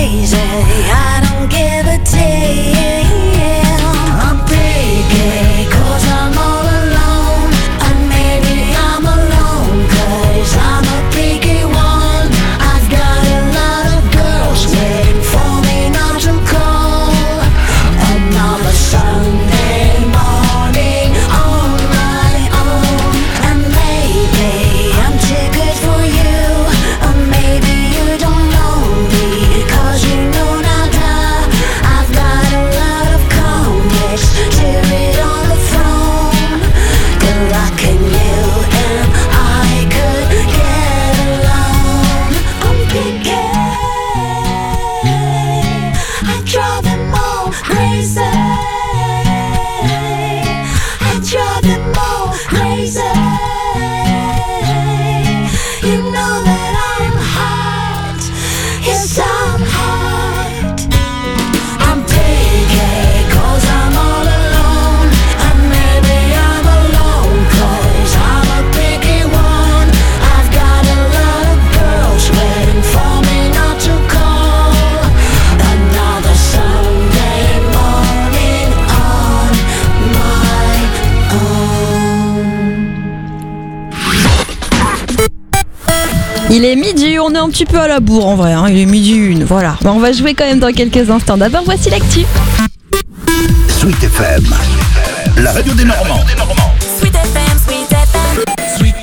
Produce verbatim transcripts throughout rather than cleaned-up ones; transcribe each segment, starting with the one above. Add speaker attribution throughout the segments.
Speaker 1: crazy, I don't give a damn. I'm picky, cause I'm all alone. And maybe I'm alone, cause I'm a picky one. I've got a lot of girls waiting for me not to call. Another Sunday morning on my own. And maybe I'm too good for you, or maybe you don't know me, cause you know not how I've got a lot of comics to it on the throne. Good luck in you and I could get along. I'm picky, I drive them all crazy, I drive them all crazy. You know that I'm hot, yes I'm hot. I'm picky, cause I'm all alone. And maybe I'm alone, cause I'm a picky one. I've got a lot of girls waiting for me not to call. Another Sunday morning on my own.
Speaker 2: Il est midi, on est un petit peu à la bourre en vrai, hein. Il est midi une, voilà. Bon, on va jouer quand même dans quelques instants. D'abord, voici l'actu.
Speaker 3: Sweet F M, la radio des Normands.
Speaker 4: Sweet F M, Sweet F M.
Speaker 3: Sweet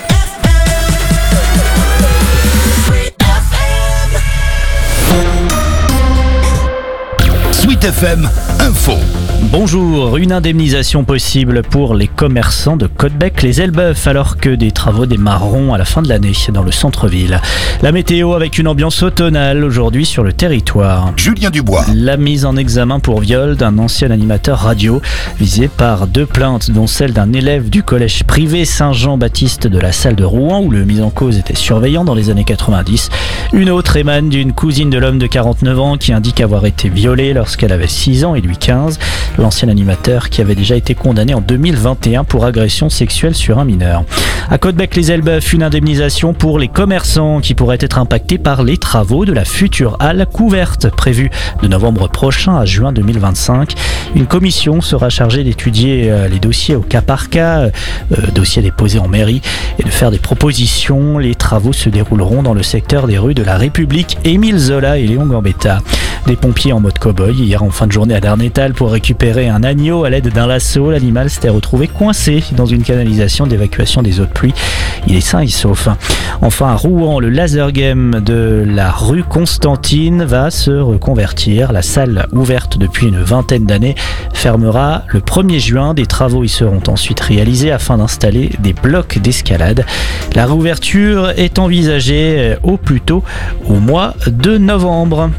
Speaker 3: Sweet F M Info.
Speaker 5: Bonjour, une indemnisation possible pour les commerçants de Caudebec, les Elbeuf, alors que des travaux démarreront à la fin de l'année dans le centre-ville. La météo avec une ambiance automnale aujourd'hui sur le territoire.
Speaker 3: Julien Dubois.
Speaker 5: La mise en examen pour viol d'un ancien animateur radio visé par deux plaintes, dont celle d'un élève du collège privé Saint-Jean-Baptiste de la Salle de Rouen, où le mis en cause était surveillant dans les années quatre-vingt-dix. Une autre émane d'une cousine de l'homme de quarante-neuf ans qui indique avoir été violée lorsqu'elle avait six ans et lui quinze. L'ancien animateur qui avait déjà été condamné en deux mille vingt et un pour agression sexuelle sur un mineur. À Caudebec-les-Elbeuf, une indemnisation pour les commerçants qui pourraient être impactés par les travaux de la future halle couverte prévue de novembre prochain à juin deux mille vingt-cinq. Une commission sera chargée d'étudier les dossiers au cas par cas, euh, dossiers déposés en mairie, et de faire des propositions. Les travaux se dérouleront dans le secteur des rues de la République, Émile Zola et Léon Gambetta. Des pompiers en mode cow-boy hier en fin de journée à Darnétal pour récupérer un agneau à l'aide d'un lasso. L'animal s'était retrouvé coincé dans une canalisation d'évacuation des eaux de pluie. Il est sain et sauf. Enfin à Rouen, le laser game de la rue Constantine va se reconvertir. La salle, ouverte depuis une vingtaine d'années, fermera le premier juin. Des travaux y seront ensuite réalisés afin d'installer des blocs d'escalade. La réouverture est envisagée au plus tôt au mois de novembre.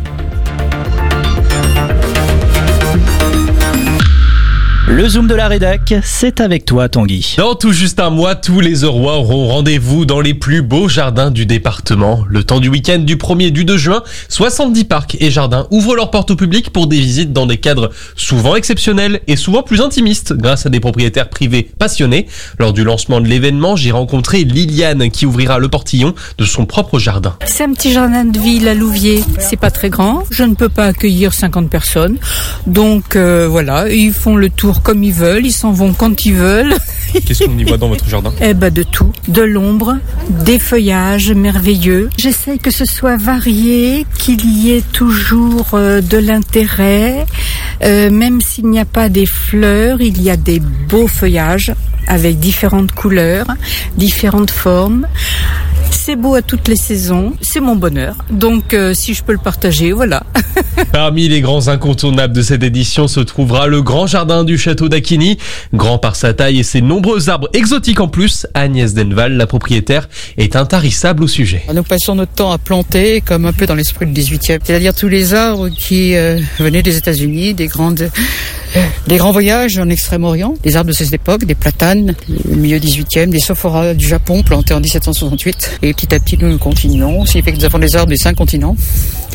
Speaker 5: Le Zoom de la rédac, c'est avec toi Tanguy.
Speaker 6: Dans tout juste un mois, tous les Eurois auront rendez-vous dans les plus beaux jardins du département. Le temps du week-end du premier et du deux juin, soixante-dix parcs et jardins ouvrent leurs portes au public pour des visites dans des cadres souvent exceptionnels et souvent plus intimistes grâce à des propriétaires privés passionnés. Lors du lancement de l'événement, j'ai rencontré Liliane qui ouvrira le portillon de son propre jardin.
Speaker 7: C'est un petit jardin de ville à Louviers. C'est pas très grand. Je ne peux pas accueillir cinquante personnes. Donc euh, voilà, ils font le tour comme ils veulent, ils s'en vont quand ils veulent.
Speaker 6: Qu'est-ce qu'on y voit dans votre jardin ?
Speaker 7: Eh ben de tout, de l'ombre, des feuillages merveilleux. J'essaye que ce soit varié, qu'il y ait toujours euh, de l'intérêt. Euh, même s'il n'y a pas des fleurs, il y a des beaux feuillages avec différentes couleurs, différentes formes. C'est beau à toutes les saisons, c'est mon bonheur. Donc euh, si je peux le partager, voilà.
Speaker 6: Parmi les grands incontournables de cette édition se trouvera le grand jardin du château d'Acquigny. Grand par sa taille et ses nombreux arbres exotiques en plus, Agnès Denval, la propriétaire, est intarissable au sujet.
Speaker 8: Nous passons notre temps à planter comme un peu dans l'esprit du dix-huitième. C'est-à-dire tous les arbres qui euh, venaient des États-Unis, des grandes... Des grands voyages en Extrême-Orient, des arbres de ces époques, des platanes, au milieu dix-huitième, des sophoras du Japon plantés en dix-sept cent soixante-huit. Et petit à petit, nous, nous continuons. Ce qui fait que nous avons des arbres des cinq continents.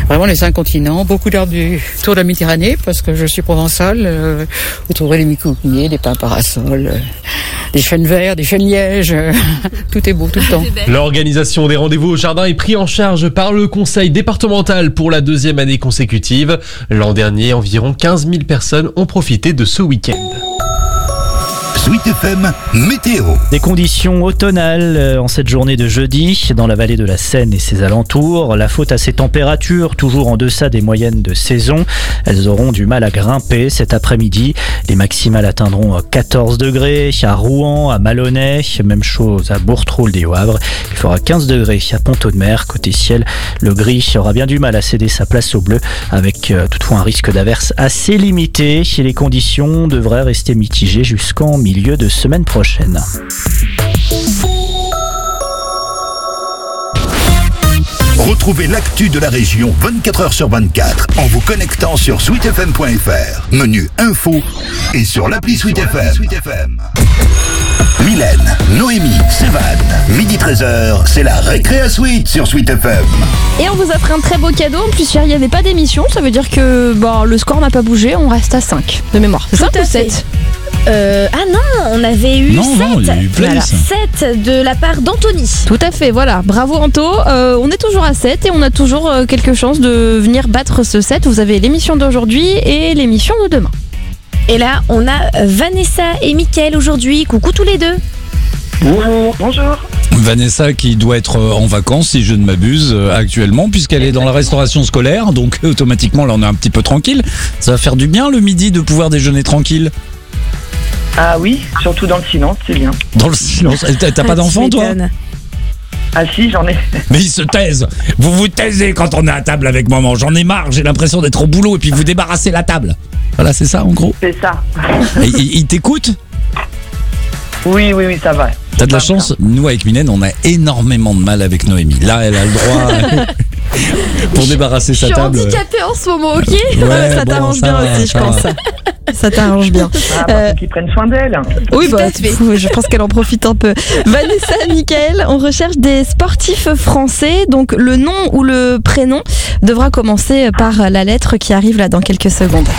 Speaker 8: vraiment les cinq continents, beaucoup d'arbres du tour de la Méditerranée, parce que je suis provençale. Euh, vous trouverez les micouliers, des pins parasols, euh, des chênes verts, des chênes lièges. Euh, tout est beau tout le temps.
Speaker 6: L'organisation des rendez-vous au jardin est prise en charge par le conseil départemental pour la deuxième année consécutive. L'an dernier, environ quinze mille personnes ont profité de ce week-end.
Speaker 3: Sweet F M météo.
Speaker 5: Des conditions automnales euh, en cette journée de jeudi dans la vallée de la Seine et ses alentours. La faute à ces températures, toujours en deçà des moyennes de saison. Elles auront du mal à grimper cet après-midi. Les maximales atteindront quatorze degrés à Rouen, à Malonnet, même chose à Bourtroulde et au Havre. Il fera quinze degrés à Pont-Audemer. Côté ciel, le gris aura bien du mal à céder sa place au bleu, avec euh, toutefois un risque d'averse assez limité. Et les conditions devraient rester mitigées jusqu'en milieu de semaine prochaine.
Speaker 3: Retrouvez l'actu de la région vingt-quatre heures sur vingt-quatre en vous connectant sur sweet f m point f r, menu info et sur l'appli Sweet F M. Mylène, Noémie, Sévan, midi treize heures, c'est la récré à Sweet sur Sweet F M.
Speaker 2: Et on vous offre un très beau cadeau. En plus, hier, il n'y avait pas d'émission. Ça veut dire que bah, le score n'a pas bougé. On reste à cinq de mémoire. C'est ça
Speaker 9: Tout
Speaker 2: ou
Speaker 9: à fait.
Speaker 2: sept?
Speaker 9: Euh, ah non, on avait eu
Speaker 10: Non,
Speaker 9: sept.
Speaker 10: non, il y a eu plus.
Speaker 9: sept de la part d'Anthony.
Speaker 2: Tout à fait, voilà. Bravo Anto. Euh, on est toujours à sept et on a toujours euh, quelques chances de venir battre ce sept. Vous avez l'émission d'aujourd'hui et l'émission de demain.
Speaker 9: Et là, on a Vanessa et Mickaël aujourd'hui. Coucou tous les deux.
Speaker 11: Bonjour, bonjour.
Speaker 10: Vanessa qui doit être en vacances, si je ne m'abuse, actuellement, puisqu'elle est dans la restauration scolaire, donc automatiquement là on est un petit peu tranquille. Ça va faire du bien le midi de pouvoir déjeuner tranquille.
Speaker 11: Ah oui, surtout dans le silence, c'est bien.
Speaker 10: Dans le silence. T'as, t'as pas d'enfant toi?
Speaker 11: Ah si, j'en ai.
Speaker 10: Mais ils se taisent. Vous vous taisez quand on est à table avec maman. J'en ai marre, j'ai l'impression d'être au boulot et puis vous débarrassez la table. Voilà, c'est ça en gros.
Speaker 11: C'est ça.
Speaker 10: Et il, il t'écoute?
Speaker 11: Oui, oui, oui, ça va.
Speaker 10: T'as de la chance, nous avec Mylène, on a énormément de mal avec Noémie. Là, elle a le droit pour débarrasser sa table.
Speaker 2: Je suis handicapée en ce moment, ok?
Speaker 10: Ouais,
Speaker 2: ça
Speaker 10: bon,
Speaker 2: t'arrange
Speaker 10: ça
Speaker 2: bien
Speaker 10: va,
Speaker 2: aussi, je
Speaker 10: ça
Speaker 2: pense.
Speaker 10: va.
Speaker 2: Ça t'arrange bien.
Speaker 11: Ah, bah,
Speaker 2: Euh,
Speaker 11: faut qu'ils prennent soin d'elle.
Speaker 2: Oui,
Speaker 9: Tout
Speaker 2: bah,
Speaker 9: à fait.
Speaker 2: pff, je pense qu'elle en profite un peu. Vanessa, Mickaël, on recherche des sportifs français. Donc, le nom ou le prénom devra commencer par la lettre qui arrive là dans quelques secondes.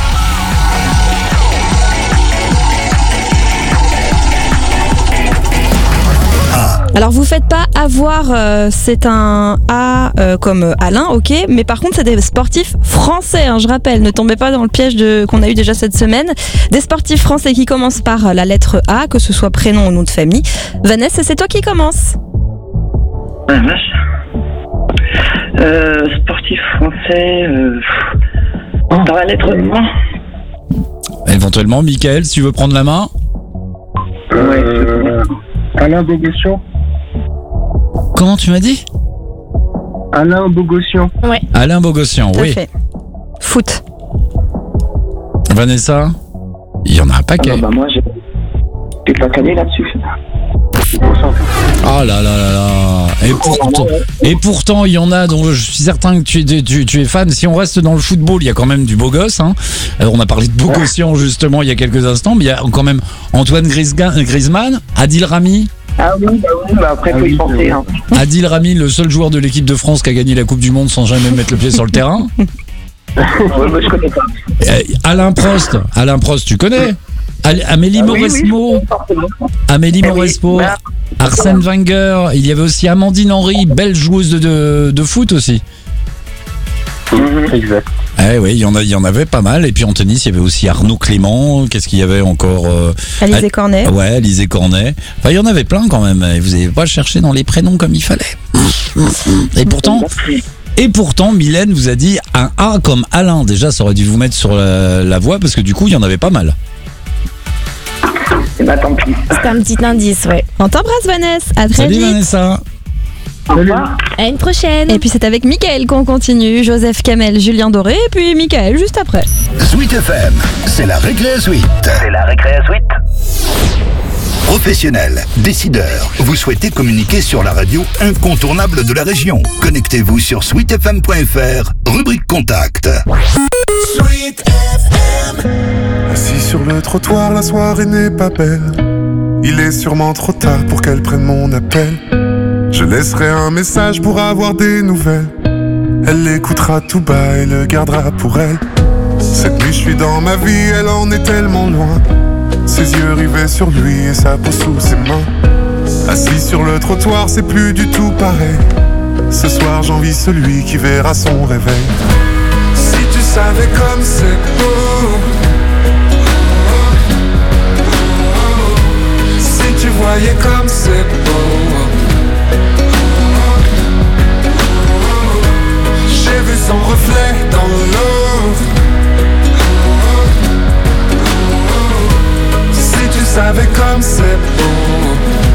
Speaker 2: Alors vous faites pas avoir, euh, c'est un A euh, comme Alain, ok, mais par contre c'est des sportifs français, hein, je rappelle, ne tombez pas dans le piège de, qu'on a eu déjà cette semaine. Des sportifs français qui commencent par la lettre A, que ce soit prénom ou nom de famille. Vanessa, c'est toi qui commence.
Speaker 11: Ah, vache. Euh, sportif français. Euh, dans la lettre A.
Speaker 10: Éventuellement, Mickaël, si tu veux prendre la main.
Speaker 11: Euh, Alain Bogossian.
Speaker 10: Comment tu m'as dit?
Speaker 11: Alain Bogossian.
Speaker 9: Ouais.
Speaker 10: Alain Bogossian,
Speaker 2: Tout à
Speaker 10: oui.
Speaker 2: fait. Foot.
Speaker 10: Vanessa, il y en a un paquet.
Speaker 11: Ah, bah moi, j'ai, j'ai pas calé là-dessus.
Speaker 10: Oh là là là là. Et pourtant, et pourtant, il y en a dont je suis certain que tu, es- tu, tu es fan. Si on reste dans le football, il y a quand même du beau gosse. Hein. Alors, on a parlé de Bogossian justement il y a quelques instants, mais il y a quand même Antoine Griezga- Griezmann, Adil Rami.
Speaker 11: Ah oui, bah oui, bah après, faut y penser. Hein.
Speaker 10: Adil Rami, le seul joueur de l'équipe de France qui a gagné la Coupe du Monde sans jamais mettre le pied sur le terrain.
Speaker 11: Ouais, bah, je connais pas.
Speaker 10: Euh, Alain Prost, Alain Prost, tu connais? Al- Amélie
Speaker 11: Ah oui, oui,
Speaker 10: Mauresmo,
Speaker 11: je connais forcément.
Speaker 10: Amélie
Speaker 11: Eh oui,
Speaker 10: Mauresmo,
Speaker 11: bah,
Speaker 10: Arsène Wenger. Il y avait aussi Amandine Henry, belle joueuse de, de, de foot aussi.
Speaker 11: Exact.
Speaker 10: Eh oui, il y en a, il y en avait pas mal. Et puis en tennis, il y avait aussi Arnaud Clément. Qu'est-ce qu'il y avait encore? euh,
Speaker 2: Alizé
Speaker 10: Al-
Speaker 2: Cornet.
Speaker 10: Ouais, Alizé Cornet. Enfin, il y en avait plein quand même. Et vous n'avez pas cherché dans les prénoms comme il fallait. Et pourtant, et pourtant, Mylène vous a dit un A comme Alain. Déjà, ça aurait dû vous mettre sur la, la voie parce que du coup, il y en avait pas mal.
Speaker 11: Et bah tant pis.
Speaker 9: C'est un petit indice, ouais.
Speaker 2: On t'embrasse Vanessa, à très
Speaker 10: Salut
Speaker 2: vite.
Speaker 10: Vanessa.
Speaker 11: Au revoir.
Speaker 9: À une prochaine.
Speaker 2: Et puis c'est avec Mickaël qu'on continue. Joseph Kamel, Julien Doré, et puis Mickaël juste après.
Speaker 3: Sweet F M, c'est la récré à Sweet. C'est la récré à Sweet. Professionnels, décideurs, vous souhaitez communiquer sur la radio incontournable de la région. Connectez-vous sur sweet f m point f r, rubrique contact.
Speaker 1: Sweet F M.
Speaker 12: Assis sur le trottoir, la soirée n'est pas belle. Il est sûrement trop tard pour qu'elle prenne mon appel. Je laisserai un message pour avoir des nouvelles. Elle l'écoutera tout bas et le gardera pour elle. Cette nuit je suis dans ma vie, elle en est tellement loin. Ses yeux rivés sur lui et sa peau sous ses mains. Assis sur le trottoir, c'est plus du tout pareil. Ce soir j'envie celui qui verra son réveil. Si tu savais comme c'est beau, si tu voyais comme c'est beau. J'ai vu son reflet dans l'eau. Si tu savais comme c'est beau.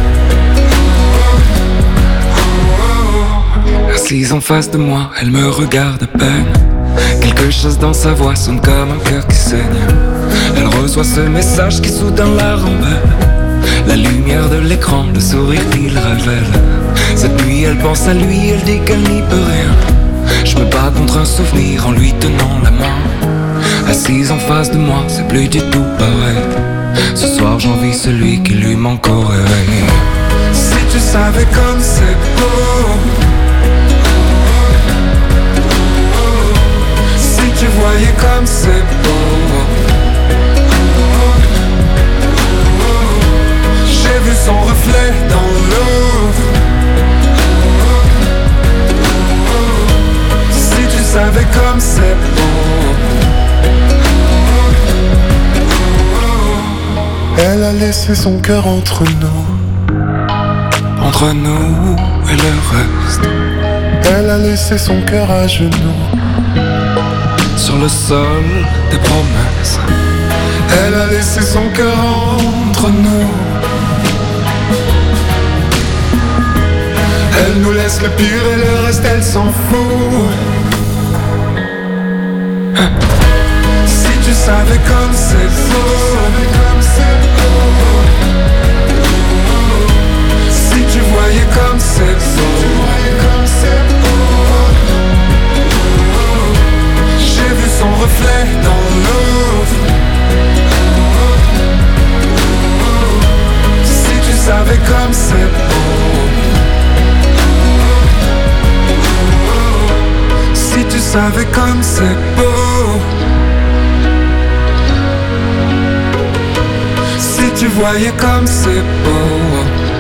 Speaker 13: Assise en face de moi, elle me regarde à peine. Quelque chose dans sa voix sonne comme un cœur qui saigne. Elle reçoit ce message qui soudain la rembelle. La lumière de l'écran, le sourire qu'il révèle. Cette nuit elle pense à lui, elle dit qu'elle n'y peut rien. Je me bats contre un souvenir en lui tenant la main. Assise en face de moi, c'est plus du tout pareil. Ce soir j'envie celui qui lui manque au réveil.
Speaker 12: Si tu savais comme c'est beau. Si tu voyais comme c'est beau. J'ai vu son reflet dans l'eau. Si tu savais comme c'est beau. Elle a laissé son cœur entre nous.
Speaker 13: Entre nous et le reste.
Speaker 12: Elle a laissé son cœur à genoux.
Speaker 13: Sur le sol des promesses.
Speaker 12: Elle a laissé son cœur entre nous. Elle nous laisse le pire et le reste elle s'en fout. Si tu savais comme c'est beau. Si tu voyais comme c'est beau. J'ai vu son reflet dans l'eau. Si tu savais comme c'est beau. Si tu savais comme c'est beau. Si tu voyais comme c'est beau.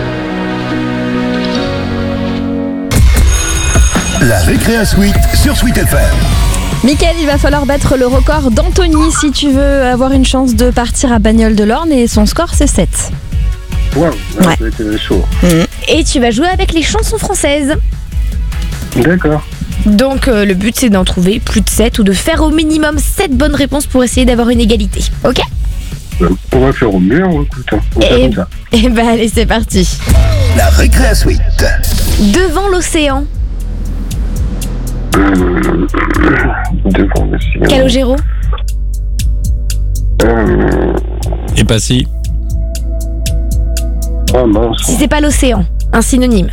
Speaker 3: La Récréa Suite sur Sweet F M.
Speaker 2: Mickaël, il va falloir battre le record d'Anthony si tu veux avoir une chance de partir à Bagnoles de l'Orne et son score c'est sept.
Speaker 14: Waouh,
Speaker 2: ouais.
Speaker 14: C'était chaud.
Speaker 2: Mmh.
Speaker 9: Et tu vas jouer avec les chansons françaises.
Speaker 14: D'accord.
Speaker 9: Donc euh, le but c'est d'en trouver plus de sept ou de faire au minimum sept bonnes réponses pour essayer d'avoir une égalité. Ok ?
Speaker 14: On va faire au mieux, on va écouter. On va faire
Speaker 9: Et,
Speaker 14: comme ça.
Speaker 9: et bah allez, c'est parti.
Speaker 3: La Récréa Suite.
Speaker 9: Devant l'océan.
Speaker 14: Hum, devant l'océan.
Speaker 9: Calogero.
Speaker 14: Hum,
Speaker 10: Et pas si.
Speaker 14: ah mince.
Speaker 9: Si c'est pas l'océan, un synonyme.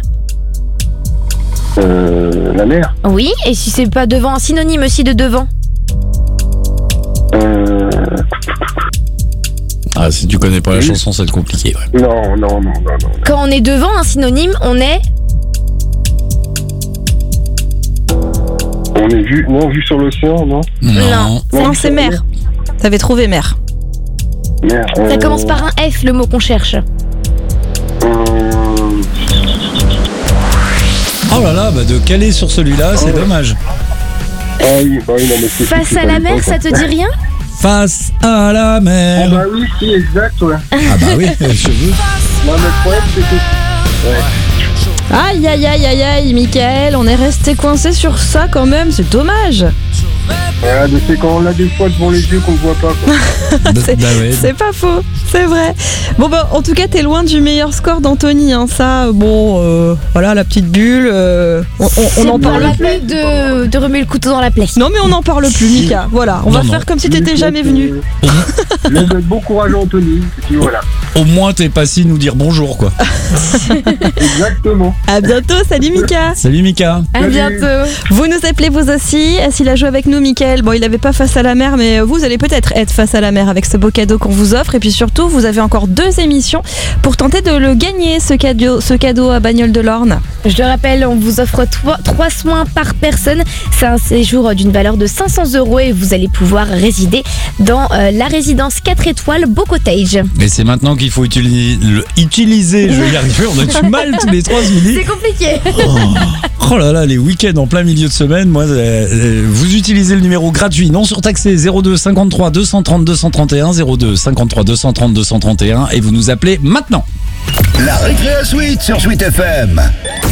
Speaker 14: Euh, la mer.
Speaker 9: Oui, et si c'est pas devant, un synonyme aussi de devant.
Speaker 14: Euh,
Speaker 10: Ah, si tu connais pas la
Speaker 14: Oui.
Speaker 10: chanson, c'est compliqué. Ouais.
Speaker 14: non, non, non, non, non.
Speaker 9: Quand on est devant un synonyme, on est...
Speaker 14: On est vu, non, vu sur l'océan, non.
Speaker 9: Non.
Speaker 2: Non, c'est mer. T'avais trouvé mer.
Speaker 14: Mer.
Speaker 9: Ça
Speaker 14: euh,
Speaker 9: commence par un F, le mot qu'on cherche.
Speaker 14: hum,
Speaker 10: Oh là là, bah de caler sur celui-là, c'est dommage.
Speaker 14: Ah oui, bah oui, non, mais c'est
Speaker 9: Face
Speaker 14: c'est
Speaker 9: à
Speaker 14: pas
Speaker 9: la
Speaker 14: du
Speaker 9: mer,
Speaker 14: tout,
Speaker 9: ça te dit rien?
Speaker 10: Face à la
Speaker 14: Ah
Speaker 10: mer.
Speaker 14: bah oui, si, exact, ouais.
Speaker 10: Ah bah oui, les cheveux.
Speaker 14: Non, mais le problème, c'est que... Ouais.
Speaker 2: Aïe aïe aïe aïe aïe, Mickaël, on est resté coincé sur ça quand même, c'est dommage.
Speaker 14: Ouais, mais c'est quand on l'a des fois devant les yeux qu'on ne voit pas, quoi.
Speaker 2: c'est,
Speaker 10: Bah ouais.
Speaker 2: c'est pas faux, c'est vrai. Bon bah en tout cas t'es loin du meilleur score d'Anthony, hein. Ça, bon, euh, voilà la petite bulle, euh, on, on, on en
Speaker 9: pas
Speaker 2: parle
Speaker 9: la
Speaker 2: plus.
Speaker 9: peine de, de remuer le couteau dans la plaie.
Speaker 2: Non mais on n'en parle plus, Mika. Voilà, on
Speaker 10: Non,
Speaker 2: va
Speaker 10: non.
Speaker 2: faire comme si t'étais jamais venu.
Speaker 14: Je lui souhaite bon courage à Anthony, et puis voilà.
Speaker 10: Au moins, t'es pas si nous dire bonjour, quoi.
Speaker 14: Exactement.
Speaker 2: À bientôt, salut Mika.
Speaker 10: Salut Mika.
Speaker 9: À bientôt.
Speaker 2: Vous nous appelez vous aussi, s'il a joué avec nous, Mickaël. Gaël, bon il n'avait pas face à la mer, mais vous allez peut-être être face à la mer avec ce beau cadeau qu'on vous offre. Et puis surtout, vous avez encore deux émissions pour tenter de le gagner, ce cadeau, ce cadeau à Bagnoles de l'Orne.
Speaker 9: Je le rappelle, on vous offre trois soins par personne. C'est un séjour d'une valeur de cinq cents euros et vous allez pouvoir résider dans euh, la résidence quatre étoiles Beau Cottage.
Speaker 10: Et c'est maintenant qu'il faut utiliser, le, utiliser je vais y arriver, on a du mal tous les trois ce midi.
Speaker 9: C'est compliqué.
Speaker 10: Oh. Oh là là, les week-ends en plein milieu de semaine, moi, euh, vous utilisez le numéro gratuit, non surtaxé, zéro deux cinquante-trois deux cent trente deux cent trente et un, zéro deux cinquante-trois deux cent trente deux cent trente et un, et vous nous appelez maintenant.
Speaker 3: La Récréa Suite sur Sweet F M.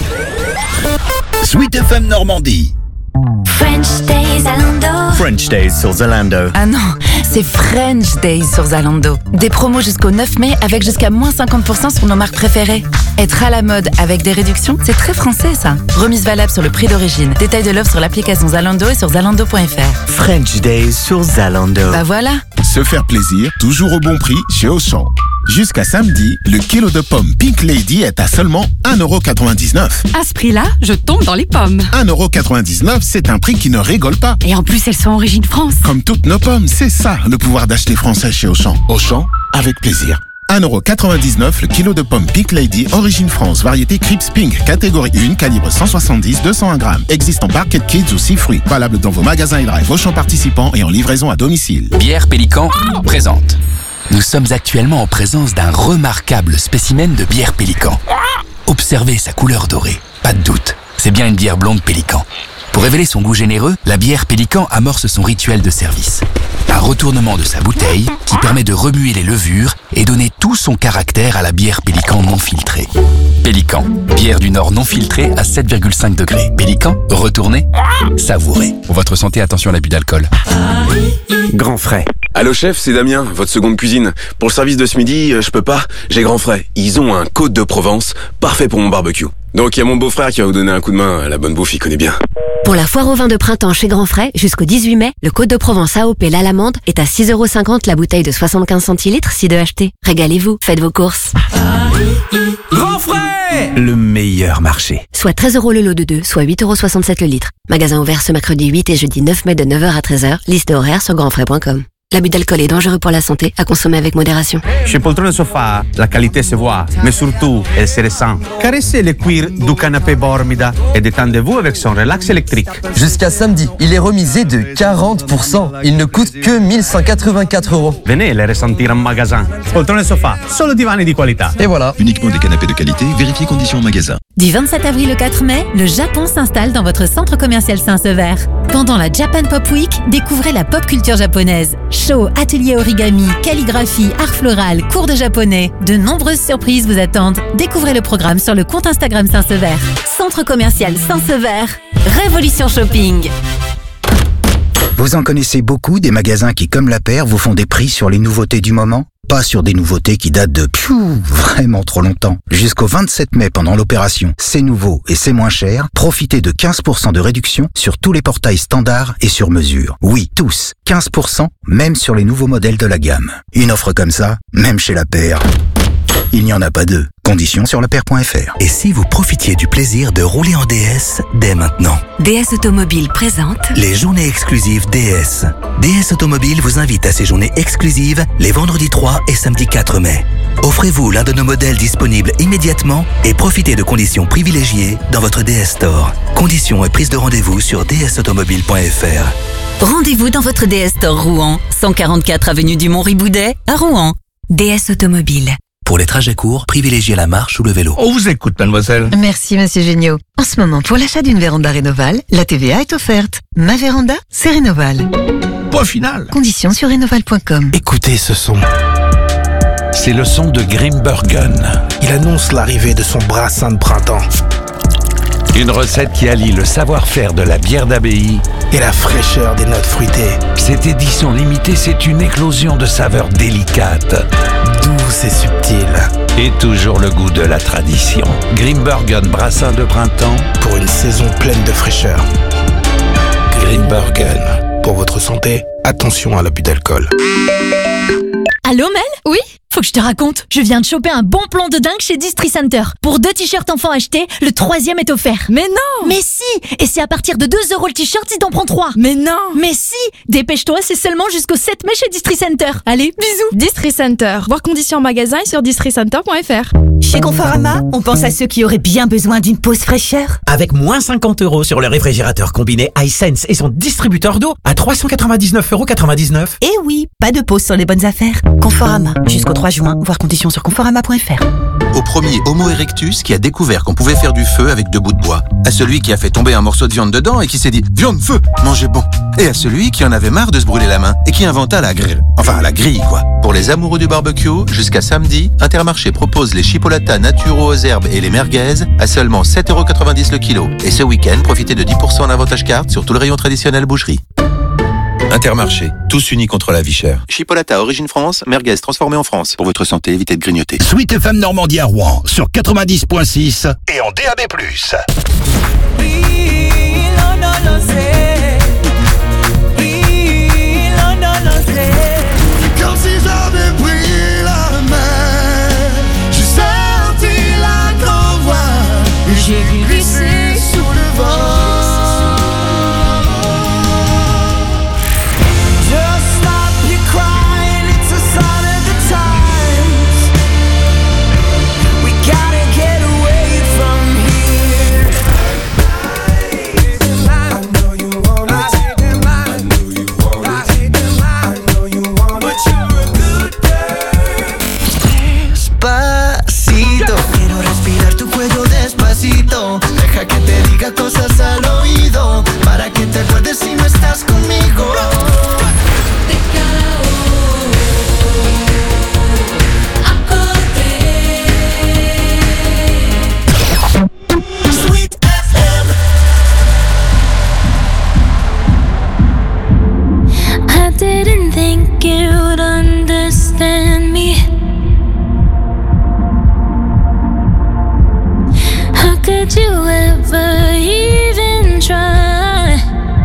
Speaker 3: Sweet F M Normandie.
Speaker 1: French Days Zalando.
Speaker 15: French Days sur Zalando.
Speaker 16: Ah non, c'est French Days sur Zalando. Des promos jusqu'au neuf mai avec jusqu'à moins cinquante pour cent sur nos marques préférées. Être à la mode avec des réductions, c'est très français ça. Remise valable sur le prix d'origine. Détail de l'offre sur l'application Zalando et sur zalando point f r.
Speaker 15: French Days sur Zalando.
Speaker 16: Bah voilà.
Speaker 17: Se faire plaisir, toujours au bon prix chez Auchan. Jusqu'à samedi, le kilo de pommes Pink Lady est à seulement un euro quatre-vingt-dix-neuf.
Speaker 18: À ce prix-là, je tombe dans les pommes.
Speaker 17: un euro quatre-vingt-dix-neuf, c'est un prix qui ne rigole pas.
Speaker 18: Et en plus, elles sont origine France.
Speaker 17: Comme toutes nos pommes, c'est ça le pouvoir d'acheter français chez Auchan. Auchan, avec plaisir. un euro quatre-vingt-dix-neuf le kilo de pommes Pink Lady, origine France, variété Crips Pink, catégorie un, calibre cent soixante-dix, deux cent un grammes. Existe en Barquette Kids ou six fruits. Valable dans vos magasins et drive Auchan participants et en livraison à domicile.
Speaker 19: Bière Pélican présente. Nous sommes actuellement en présence d'un remarquable spécimen de bière Pélican. Observez sa couleur dorée. Pas de doute, c'est bien une bière blonde Pélican. Pour révéler son goût généreux, la bière Pélican amorce son rituel de service. Un retournement de sa bouteille qui permet de remuer les levures et donner tout son caractère à la bière Pélican non filtrée. Pélican, bière du Nord non filtrée à sept virgule cinq degrés. Pélican, retournez, savourez. Pour votre santé, attention à l'abus d'alcool.
Speaker 15: Grand frais.
Speaker 20: Allô chef, c'est Damien, votre seconde cuisine. Pour le service de ce midi, euh, je peux pas, j'ai grand frais. Ils ont un Côte de Provence, parfait pour mon barbecue. Donc il y a mon beau-frère qui va vous donner un coup de main, la bonne bouffe, il connaît bien.
Speaker 21: Pour la foire au vin de printemps chez Grand Frais, jusqu'au dixhuit mai, le Côte de Provence A O P l'Alamande est à six euros cinquante la bouteille de soixante-quinze centilitres, si de acheter. Régalez-vous, faites vos courses.
Speaker 15: Grand frais, le meilleur marché.
Speaker 21: Soit treize euros le lot de deux, soit huit euros soixante-sept le litre. Magasin ouvert ce mercredi huit et jeudi neuf mai de neuf heures à treize heures. Liste horaire sur grand frais point com. L'abus d'alcool est dangereux pour la santé, à consommer avec modération.
Speaker 22: Chez Poltrone Sofa, la qualité se voit, mais surtout, elle se ressent. Caressez le cuir du canapé Bormida et détendez-vous avec son relax électrique.
Speaker 23: Jusqu'à samedi, il est remisé de quarante pour cent. Il ne coûte que mille cent quatre-vingt-quatre euros.
Speaker 22: Venez les ressentir en magasin. Poltrone Sofa, solo divani di qualità.
Speaker 23: Et voilà.
Speaker 24: Uniquement des canapés de qualité, vérifiez conditions en magasin.
Speaker 25: Du vingt-sept avril au quatre mai, le Japon s'installe dans votre centre commercial Saint-Sever. Pendant la Japan Pop Week, découvrez la pop culture japonaise. Show, ateliers origami, calligraphie, art floral, cours de japonais. De nombreuses surprises vous attendent. Découvrez le programme sur le compte Instagram Saint-Sever. Centre commercial Saint-Sever. Révolution Shopping.
Speaker 26: Vous en connaissez beaucoup des magasins qui, comme la paire, vous font des prix sur les nouveautés du moment? Pas sur des nouveautés qui datent de pfiou, vraiment trop longtemps. Jusqu'au vingt-sept mai, pendant l'opération C'est nouveau et c'est moins cher, profitez de quinze pour cent de réduction sur tous les portails standards et sur mesure. Oui, tous. quinze pour cent, même sur les nouveaux modèles de la gamme. Une offre comme ça, même chez la paire, il n'y en a pas deux. Conditions sur la paire point f r.
Speaker 27: Et si vous profitiez du plaisir de rouler en D S dès maintenant?
Speaker 25: D S Automobile présente
Speaker 27: les journées exclusives D S. D S Automobile vous invite à ces journées exclusives les vendredis trois et samedi quatre mai. Offrez-vous l'un de nos modèles disponibles immédiatement et profitez de conditions privilégiées dans votre D S Store. Conditions et prise de rendez-vous sur d s automobile point f r.
Speaker 25: Rendez-vous dans votre D S Store Rouen, cent quarante-quatre avenue du Mont-Riboudet à Rouen. D S Automobile.
Speaker 27: Pour les trajets courts, privilégiez la marche ou le vélo.
Speaker 22: On vous écoute, mademoiselle.
Speaker 28: Merci, monsieur Géniaud. En ce moment, pour l'achat d'une véranda Rénoval, la T V A est offerte. Ma véranda, c'est Rénoval.
Speaker 22: Point final.
Speaker 28: Conditions sur rénoval point com.
Speaker 29: Écoutez ce son. C'est le son de Grimbergen. Il annonce l'arrivée de son brassin de printemps. Une recette qui allie le savoir-faire de la bière d'abbaye et la fraîcheur des notes fruitées. Cette édition limitée, c'est une éclosion de saveurs délicates, douces et subtiles. Et toujours le goût de la tradition. Grimbergen brassin de printemps pour une saison pleine de fraîcheur. Grimbergen. Pour votre santé, attention à l'abus d'alcool.
Speaker 9: Allô Mel? Oui?
Speaker 4: Faut que je te raconte, je viens de choper un bon plan de dingue chez Distri Center. Pour deux t-shirts enfants achetés, le troisième est offert.
Speaker 18: Mais non!
Speaker 4: Mais si! Et c'est à partir de deux euros le t-shirt si t'en prends trois.
Speaker 18: Mais non!
Speaker 4: Mais si! Dépêche-toi, c'est seulement jusqu'au sept mai chez Distri Center. Allez, bisous!
Speaker 18: Distri Center. Voir conditions en magasin et sur distri center point f r.
Speaker 5: Chez Conforama, on pense à ceux qui auraient bien besoin d'une pause fraîcheur.
Speaker 6: Avec moins cinquante euros sur le réfrigérateur combiné iSense et son distributeur d'eau à trois cent quatre-vingt-dix-neuf euros quatre-vingt-dix-neuf.
Speaker 5: Et oui, pas de pause sur les bonnes affaires. Conforama, jusqu'au trois juin, voir conditions sur conforama point f r.
Speaker 7: Au premier Homo erectus qui a découvert qu'on pouvait faire du feu avec deux bouts de bois. À celui qui a fait tomber un morceau de viande dedans et qui s'est dit « Viande, feu, mangez bon !» Et à celui qui en avait marre de se brûler la main et qui inventa la grille. Enfin, la grille, quoi. Pour les amoureux du barbecue, jusqu'à samedi, Intermarché propose les chipolatas naturaux aux herbes et les merguez à seulement sept euros quatre-vingt-dix le kilo. Et ce week-end, profitez de dix pour cent en avantage carte sur tout le rayon traditionnel boucherie. Intermarché, tous unis contre la vie chère. Chipolata origine France, merguez transformée en France. Pour votre santé, évitez de grignoter.
Speaker 3: Sweet F M Normandie à Rouen sur quatre-vingt-dix point six et en D A B plus.
Speaker 1: Comme si j'avais pris la main, j'ai senti la grande voix et j'ai glissé sous le vent. Deja que te diga cosas al oído para que te acuerdes si no estás conmigo. Sweet F M. I didn't think you'd understand me. Could you ever even try?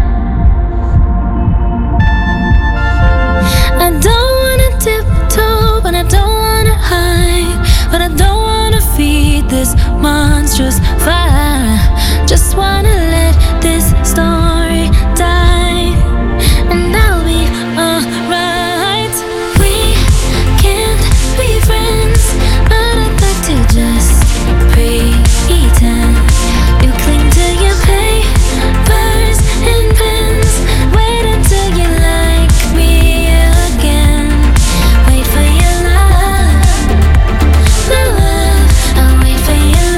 Speaker 1: I don't wanna tiptoe, but I don't wanna hide. But I don't wanna feed this monstrous fire. Just wanna let this story die, and I'll be alright. We can't be friends, but I'd like to just pretend. You cling to your papers and pens. Wait until you like me again. Wait for your love, love. I'll wait for your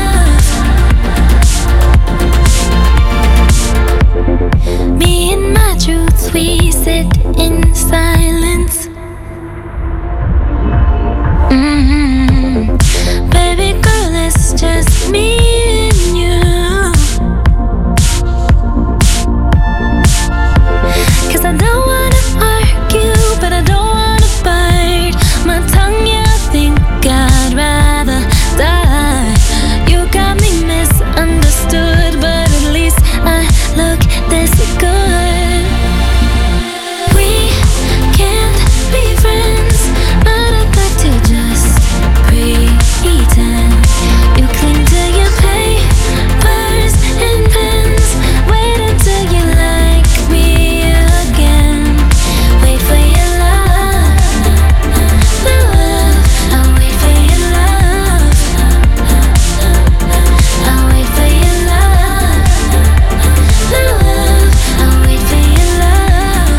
Speaker 1: love. Me and my truth, we sit in silence. Mm-hmm. Baby girl, it's just me. I don't wanna argue, but I don't wanna bite my tongue, yeah, I think I'd rather die. You got me misunderstood, but at least I look this good. We can't be friends, but I'd like to just pretend. You cling to your papers and pens. Wait until you like me. Wait for your love, love. I'll wait for your love. I'll wait for your love, love. I'll wait for your love.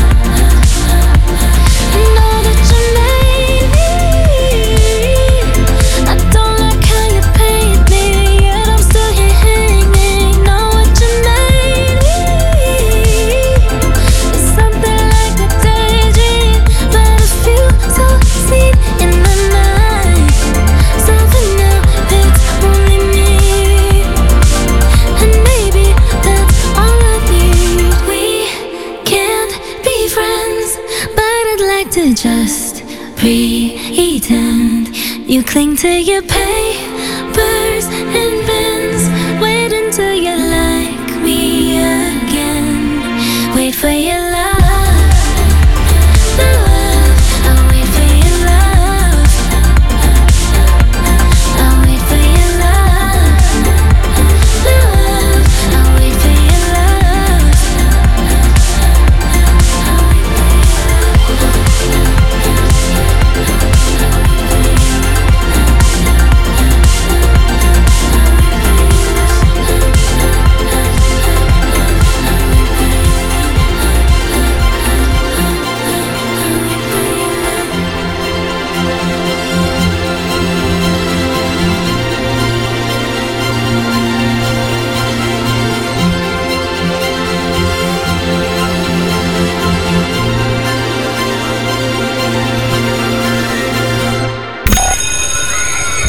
Speaker 1: I know that you made me. I don't like how you paid me, yet I'm still here hanging. Know what you made me. It's something like a daydream, but I feel so seen in my mind. So for now, it's only me, and maybe that's all I need. We can't be friends, but I'd like to just pretend. You cling to your papers and pens. Wait until you like me again. Wait for your love, love. I'll wait for your love.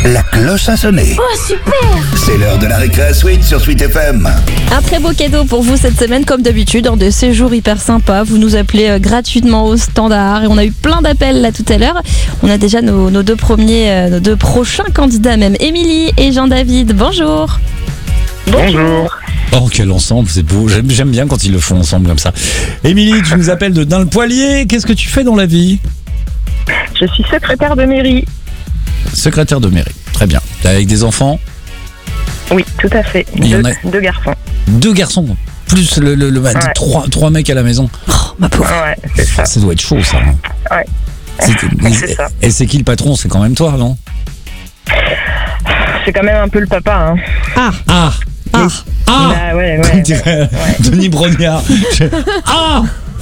Speaker 3: La cloche a sonné.
Speaker 9: Oh, super!
Speaker 3: C'est l'heure de la récré suite sur Sweet F M.
Speaker 18: Un très beau cadeau pour vous cette semaine, comme d'habitude, dans des séjours hyper sympas. Vous nous appelez euh, gratuitement au standard et on a eu plein d'appels là tout à l'heure. On a déjà nos, nos deux premiers, euh, nos deux prochains candidats même, Émilie et Jean-David. Bonjour.
Speaker 2: Bonjour.
Speaker 8: Oh, quel ensemble, c'est beau. J'aime, j'aime bien quand ils le font ensemble comme ça. Émilie, tu nous appelles de Dun-le-Poilier. Qu'est-ce que tu fais dans la vie?
Speaker 2: Je suis secrétaire de mairie.
Speaker 8: Secrétaire de mairie. Très bien. T'es avec des enfants?
Speaker 2: Oui, tout à fait.
Speaker 8: Il y
Speaker 2: Deux,
Speaker 8: en a-
Speaker 2: deux garçons.
Speaker 8: Deux garçons, plus le, le, le-
Speaker 2: Ouais.
Speaker 8: trois, trois mecs à la maison. Oh, ma pauvre.
Speaker 2: Ouais, c'est ça.
Speaker 8: Ça doit être chaud, ça.
Speaker 2: Ouais.
Speaker 8: C'est,
Speaker 2: C'est ça.
Speaker 8: Et c'est qui le patron? C'est quand même toi, non?
Speaker 2: C'est quand même un peu le papa. Hein.
Speaker 18: Ah.
Speaker 8: Ah. Ah. Ah.
Speaker 2: Bah, ouais,
Speaker 8: On
Speaker 2: ouais.
Speaker 8: dirait Denis Brognard. Je- Ah.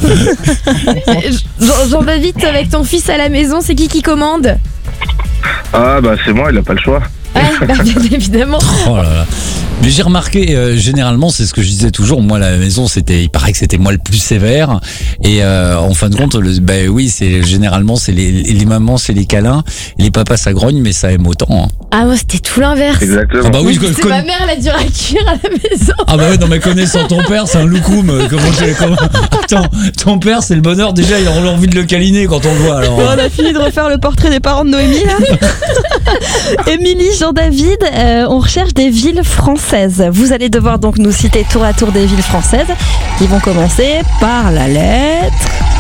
Speaker 9: Jean- Jean-David, avec ton fils à la maison, c'est qui qui commande?
Speaker 2: Ah, bah, c'est moi, il a pas le choix.
Speaker 9: Ouais, bah, bien évidemment.
Speaker 8: Oh là là. Mais j'ai remarqué, euh, généralement, c'est ce que je disais toujours. Moi, à la maison, c'était, il paraît que c'était moi le plus sévère. Et euh, en fin de compte, le, ben oui, c'est généralement c'est les, les mamans, c'est les câlins, les papas ça grogne, mais ça aime autant. Hein.
Speaker 9: Ah, moi, c'était tout l'inverse.
Speaker 2: Exactement.
Speaker 8: Ah bah oui, je
Speaker 9: C'est
Speaker 8: connais-
Speaker 9: ma mère, elle a dû à cuire à la maison.
Speaker 8: Ah bah ouais, non mais connaissant ton père, c'est un loukoum. Comment j'ai, comment... Attends, ton père, c'est le bonheur. Déjà, il a envie de le câliner quand on le voit. Alors.
Speaker 18: Bon, on a fini de refaire le portrait des parents de Noémie là. Émilie, Jean-David, euh, on recherche des villes françaises. Vous allez devoir donc nous citer tour à tour des villes françaises qui vont commencer par la lettre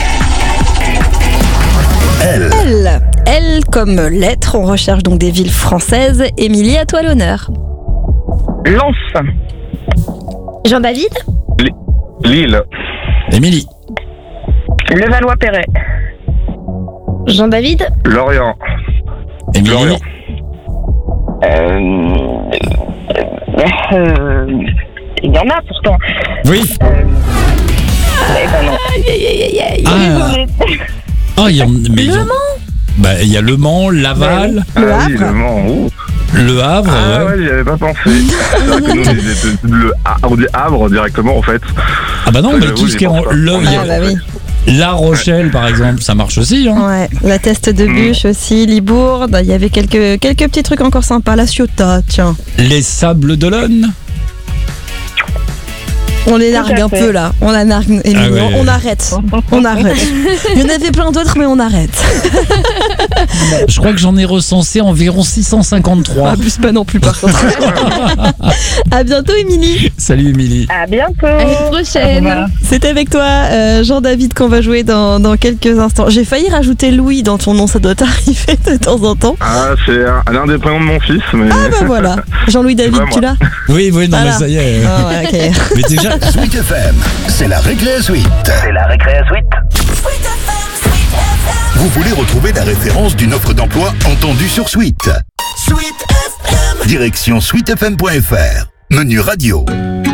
Speaker 3: L.
Speaker 18: L. L comme lettre, on recherche donc des villes françaises. Émilie, à toi l'honneur.
Speaker 2: Lens.
Speaker 9: Jean-David?
Speaker 2: Lille.
Speaker 8: Émilie.
Speaker 2: Levallois-Perret.
Speaker 9: Jean-David?
Speaker 2: Lorient.
Speaker 8: Émilie.
Speaker 2: Lorient. Euh... euh, Il y en a pourtant.
Speaker 8: Oui.
Speaker 2: Eh ben non.
Speaker 9: Aïe, aïe, aïe, aïe.
Speaker 8: Ah. Ah, il y en mais il y en-
Speaker 9: Le Mans?
Speaker 8: Bah, il y a Le Mans, Laval,
Speaker 2: Ah oui, le Mans. ouh.
Speaker 8: Le Havre.
Speaker 2: Ah
Speaker 8: ouais.
Speaker 2: ouais, j'y avais pas pensé. C'est vrai que nous, on dit, le, on dit Havre directement en fait.
Speaker 8: Ah bah non,
Speaker 2: Ça,
Speaker 8: mais
Speaker 2: j'avoue,
Speaker 8: tout ce
Speaker 2: j'y
Speaker 8: qui est en
Speaker 2: pense pas.
Speaker 8: le, il y a-
Speaker 18: Ah bah oui.
Speaker 8: La Rochelle, par exemple, ça marche aussi. Hein.
Speaker 18: Ouais, la Teste de Bûche aussi, Libourne. Il y avait quelques, quelques petits trucs encore sympas. La Ciotat, tiens.
Speaker 8: Les Sables d'Olonne.
Speaker 18: On les
Speaker 2: Tout
Speaker 18: largue
Speaker 2: à
Speaker 18: un
Speaker 2: fait.
Speaker 18: peu là. On la nargue, Émilie.
Speaker 8: Ah ouais,
Speaker 18: on, on
Speaker 8: ouais.
Speaker 18: arrête. On arrête. Il y en avait plein d'autres, mais on arrête.
Speaker 8: Je crois que j'en ai recensé environ six cent cinquante-trois.
Speaker 18: Abuse pas non plus, par contre. À bientôt, Émilie.
Speaker 8: Salut Émilie.
Speaker 2: À bientôt.
Speaker 9: À la prochaine.
Speaker 2: Au revoir.
Speaker 18: C'est avec toi, euh, Jean-David, qu'on va jouer dans, dans quelques instants. J'ai failli rajouter Louis dans ton nom, ça doit t'arriver de temps en temps.
Speaker 2: Ah, c'est un, un des prénoms de mon fils, mais.
Speaker 18: Ah bah voilà. Jean-Louis David,
Speaker 2: pas
Speaker 18: tu
Speaker 2: moi.
Speaker 18: l'as?
Speaker 8: Oui, oui, non,
Speaker 18: Voilà.
Speaker 8: mais ça y est.
Speaker 18: Ah ouais, ok.
Speaker 8: Mais déjà,
Speaker 3: Sweet F M, c'est la récré suite.
Speaker 2: C'est la récré suite.
Speaker 3: Vous voulez retrouver la référence d'une offre d'emploi entendue sur Sweet. Sweet F M. Direction sweet f m point f r. Menu radio.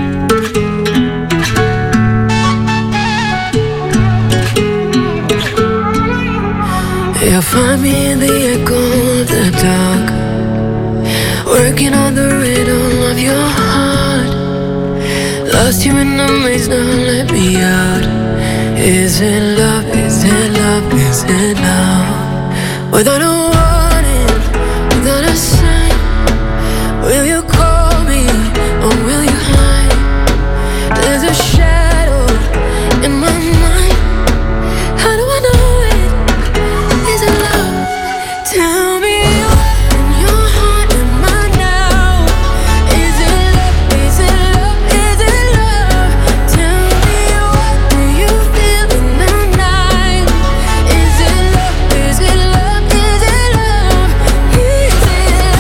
Speaker 1: You'll find me in the echo of the dark, working on the rhythm of your heart. Lost you in the maze, now let me out. Is it love, is it love, is it love? Without a warning, without a sign, will you call me or will you hide? There's a shadow in my mind. How do I know it? Is it love? Tell me what in your heart am I now? Is it love? Is it love? Is it love? Tell me what do you feel in the night? Is it love? Is it love? Is it love? Is it love?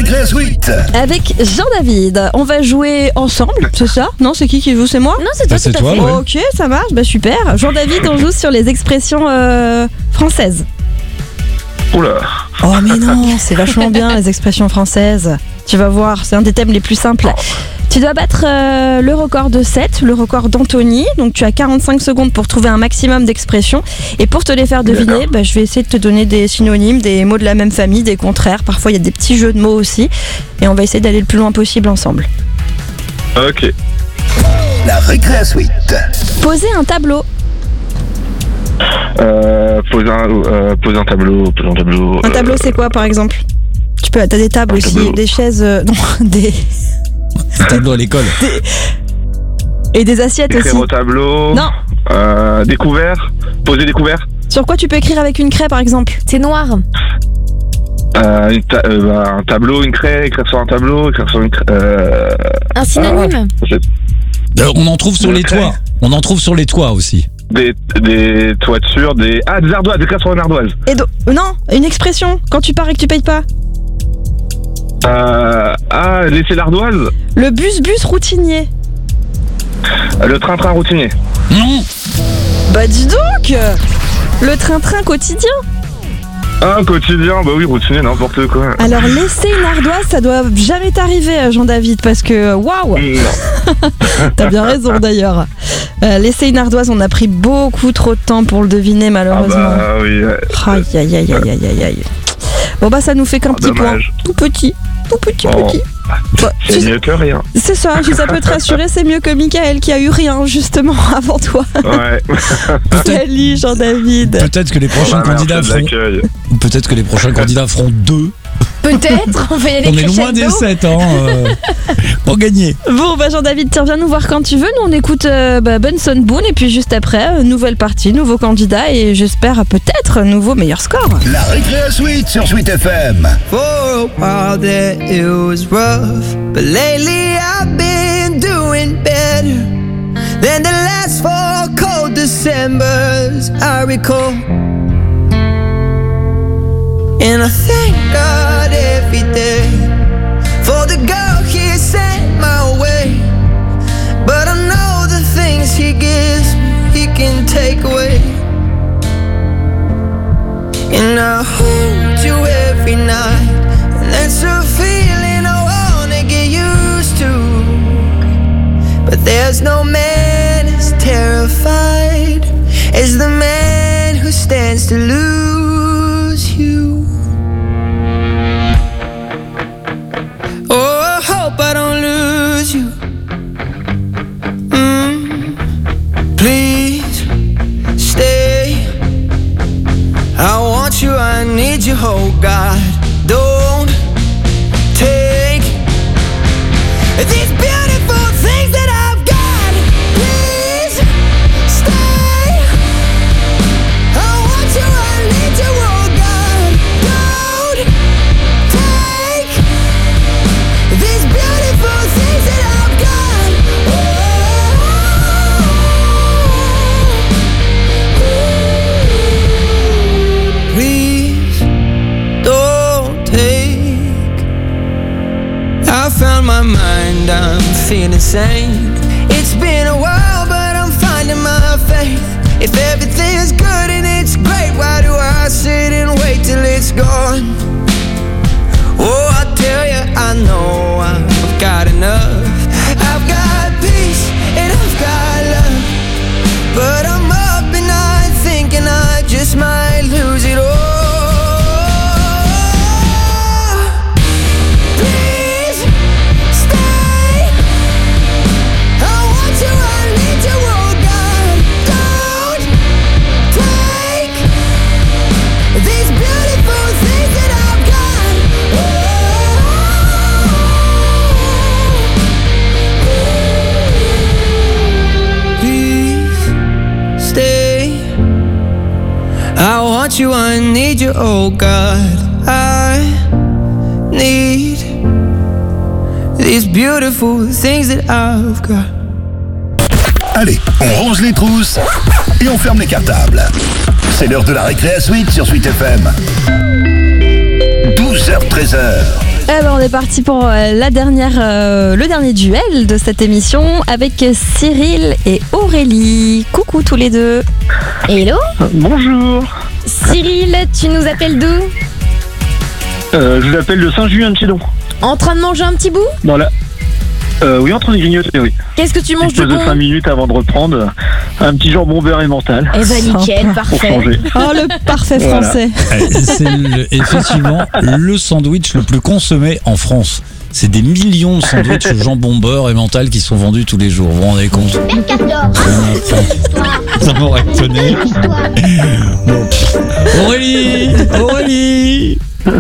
Speaker 3: récré suite.
Speaker 18: Avec Jean-David, on va jouer ensemble, c'est ça? Non, c'est qui qui joue? C'est moi?
Speaker 9: Non, c'est toi,
Speaker 8: Bah, c'est
Speaker 9: tout à
Speaker 8: toi,
Speaker 9: fait.
Speaker 8: ouais.
Speaker 18: Ok, ça marche, bah super. Jean-David, on joue sur les expressions euh, françaises.
Speaker 2: Oula.
Speaker 18: Oh mais non, c'est vachement bien les expressions françaises. Tu vas voir, c'est un des thèmes les plus simples. Tu dois battre euh, le record de sept, le record d'Anthony. Donc tu as quarante-cinq secondes pour trouver un maximum d'expressions. Et pour te les faire deviner, bah, je vais essayer de te donner des synonymes, des mots de la même famille, des contraires. Parfois il y a des petits jeux de mots aussi. Et on va essayer d'aller le plus loin possible ensemble.
Speaker 2: Ok.
Speaker 3: La récré suite.
Speaker 18: Poser un tableau.
Speaker 2: Euh, pose un, euh, pose un tableau, pose un tableau.
Speaker 18: Un tableau c'est quoi par exemple? Tu peux, t'as des tables
Speaker 2: Un
Speaker 18: aussi,
Speaker 2: tableau.
Speaker 18: des chaises, euh, non, des...
Speaker 8: Un tableau à l'école.
Speaker 18: Et des assiettes
Speaker 2: Écrire
Speaker 18: aussi.
Speaker 2: au tableau.
Speaker 18: Non.
Speaker 2: Euh, des couverts. Poser des couverts.
Speaker 18: Sur quoi tu peux écrire avec une craie par exemple?
Speaker 9: C'est noir.
Speaker 2: Euh, une ta- euh, bah, un tableau, une craie, écrire sur un tableau, écrire sur une craie. Euh...
Speaker 9: Un synonyme.
Speaker 2: ah, je-
Speaker 8: Euh, on en trouve sur
Speaker 2: De
Speaker 8: les
Speaker 2: craie.
Speaker 8: toits. On en trouve sur les toits aussi.
Speaker 2: Des, des toitures, des. Ah, des ardoises, écrire sur une ardoise.
Speaker 18: Et do- non, une expression, quand tu pars et que tu payes pas.
Speaker 2: Euh, ah, laisser l'ardoise.
Speaker 18: Le bus-bus routinier.
Speaker 2: Le train-train routinier.
Speaker 8: Non.
Speaker 18: Bah dis donc, le train-train quotidien.
Speaker 2: Ah, quotidien, bah oui, routinier, n'importe quoi.
Speaker 18: Alors laisser une ardoise, ça doit jamais t'arriver, Jean-David, parce que waouh. T'as bien raison d'ailleurs. Euh, laisser une ardoise, on a pris beaucoup trop de temps pour le deviner malheureusement.
Speaker 2: Ah bah oui. ouais.
Speaker 18: Aïe aïe aïe aïe aïe aïe aïe. Bon bah ça nous fait qu'un
Speaker 2: Ah,
Speaker 18: petit point,
Speaker 2: dommage.
Speaker 18: tout petit, tout petit
Speaker 2: Oh.
Speaker 18: petit. Bah,
Speaker 2: C'est
Speaker 18: tu-
Speaker 2: mieux que rien.
Speaker 18: C'est ça, si ça peut te rassurer, c'est mieux que Michael qui a eu rien justement avant toi.
Speaker 2: Ouais.
Speaker 18: Salut Jean-David.
Speaker 8: Peut-être que les prochains
Speaker 2: Bah, merci
Speaker 8: candidats
Speaker 2: de
Speaker 8: feront.
Speaker 2: l'accueil.
Speaker 8: Peut-être que les prochains candidats feront deux.
Speaker 9: Peut-être, on va y aller
Speaker 8: On est loin
Speaker 9: crescendo.
Speaker 8: des sept, hein. euh, pour gagner.
Speaker 18: Bon bah Jean-David, tu reviens nous voir quand tu veux. Nous on écoute euh, bah, Benson Boone et puis juste après, euh, nouvelle partie, nouveau candidat et j'espère euh, peut-être un nouveau meilleur score.
Speaker 3: La récré suite sur Sweet F M.
Speaker 10: For a while there it was rough, but lately I've been doing better than the last four cold Decembers I recall. And I thank God every day for the girl He sent my way. But I know the things He gives me, He can take away. And I hold you every night, and that's a feeling I wanna get used to. But there's no man as terrified as the man who stands to lose you. Oh, I hope I don't lose you. Mm, please stay. I want you, I need you, oh God. Don't take these beautiful things that I've got. Please stay. I want you, I need you, oh God. Don't take these beautiful things that I've got. Please don't take. I found my mind, I'm feeling sane. It's been a while, but I'm finding my faith. If everything's good and it's great, why do I sit and wait till it's gone? Oh, I tell you, I know I've got enough. I've got peace and I've got love, but I'm up and night thinking I just might lose it all. Please stay. I want you, I need you, oh God. Don't take these beautiful things that I've got. Please stay. I want you, I need you, oh God. I need these beautiful things that I've got.
Speaker 3: Allez, on range les trousses et on ferme les cartables. C'est l'heure de la récré suite sur Sweet F M. douze heures treize heures.
Speaker 18: Eh ben, on est parti pour euh, la dernière, euh, le dernier duel de cette émission avec Cyril et Aurélie. Coucou tous les deux.
Speaker 9: Hello.
Speaker 2: Bonjour.
Speaker 9: Cyril, tu nous appelles d'où?
Speaker 2: Euh, je vous appelle de Saint-Julien-de-Chédon.
Speaker 9: En train de manger un petit bout?
Speaker 2: Dans la... Euh, oui, en train de grignoter, oui.
Speaker 9: Qu'est-ce que tu manges de
Speaker 2: de
Speaker 9: bon?
Speaker 2: cinq minutes avant de reprendre. Un petit jambon beurre et mental.
Speaker 9: Eh ben nickel,
Speaker 2: Pour
Speaker 9: parfait.
Speaker 2: changer.
Speaker 18: Oh, le parfait
Speaker 2: Voilà.
Speaker 18: français.
Speaker 8: Eh, C'est le- effectivement le sandwich le plus consommé en France. C'est des millions de sandwichs au jambon beurre et mental qui sont vendus tous les jours. Vous vous rendez compte? Ça m'aurait étonné. Bon. Aurélie Aurélie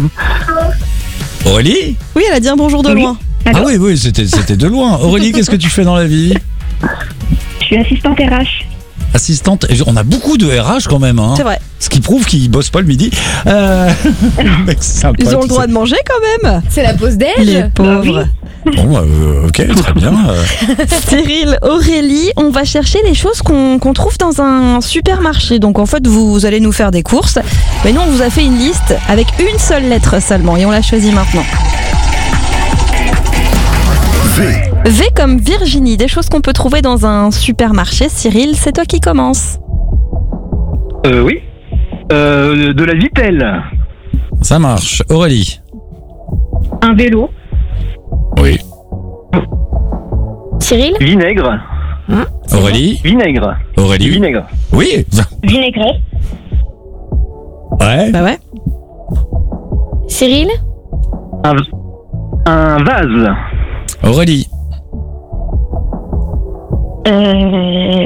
Speaker 8: Aurélie
Speaker 18: Oui, elle a dit un bonjour de loin.
Speaker 8: Ah oui, oui, c'était c'était de loin. Aurélie, qu'est-ce que tu fais dans la vie?
Speaker 11: Je suis assistante R H.
Speaker 8: Assistante, et on a beaucoup de R H quand même. Hein.
Speaker 18: C'est vrai.
Speaker 8: Ce qui prouve qu'ils bossent pas le midi. Euh... mec, c'est sympa,
Speaker 18: Ils ont
Speaker 8: tout
Speaker 18: le droit
Speaker 8: ça.
Speaker 18: de manger quand même.
Speaker 9: C'est la pause déj.
Speaker 18: Les pauvres.
Speaker 8: Bon, bah, euh, ok, très bien. euh.
Speaker 18: Cyril, Aurélie, on va chercher les choses qu'on qu'on trouve dans un supermarché. Donc en fait, vous, vous allez nous faire des courses. Mais nous, on vous a fait une liste avec une seule lettre seulement et on l'a choisie maintenant.
Speaker 3: V.
Speaker 18: V comme Virginie, des choses qu'on peut trouver dans un supermarché. Cyril, c'est toi qui commence.
Speaker 2: Euh, oui. Euh, de la vitelle.
Speaker 8: Ça marche. Aurélie.
Speaker 11: Un vélo.
Speaker 8: Oui.
Speaker 9: Cyril.
Speaker 2: Vinaigre.
Speaker 8: Aurélie.
Speaker 2: Vinaigre.
Speaker 8: Aurélie.
Speaker 2: Vinaigre.
Speaker 8: Oui.
Speaker 11: Vinaigrette.
Speaker 8: Ouais.
Speaker 18: Bah ouais.
Speaker 9: Cyril.
Speaker 2: Un, un vase.
Speaker 8: Aurélie.
Speaker 11: Euh...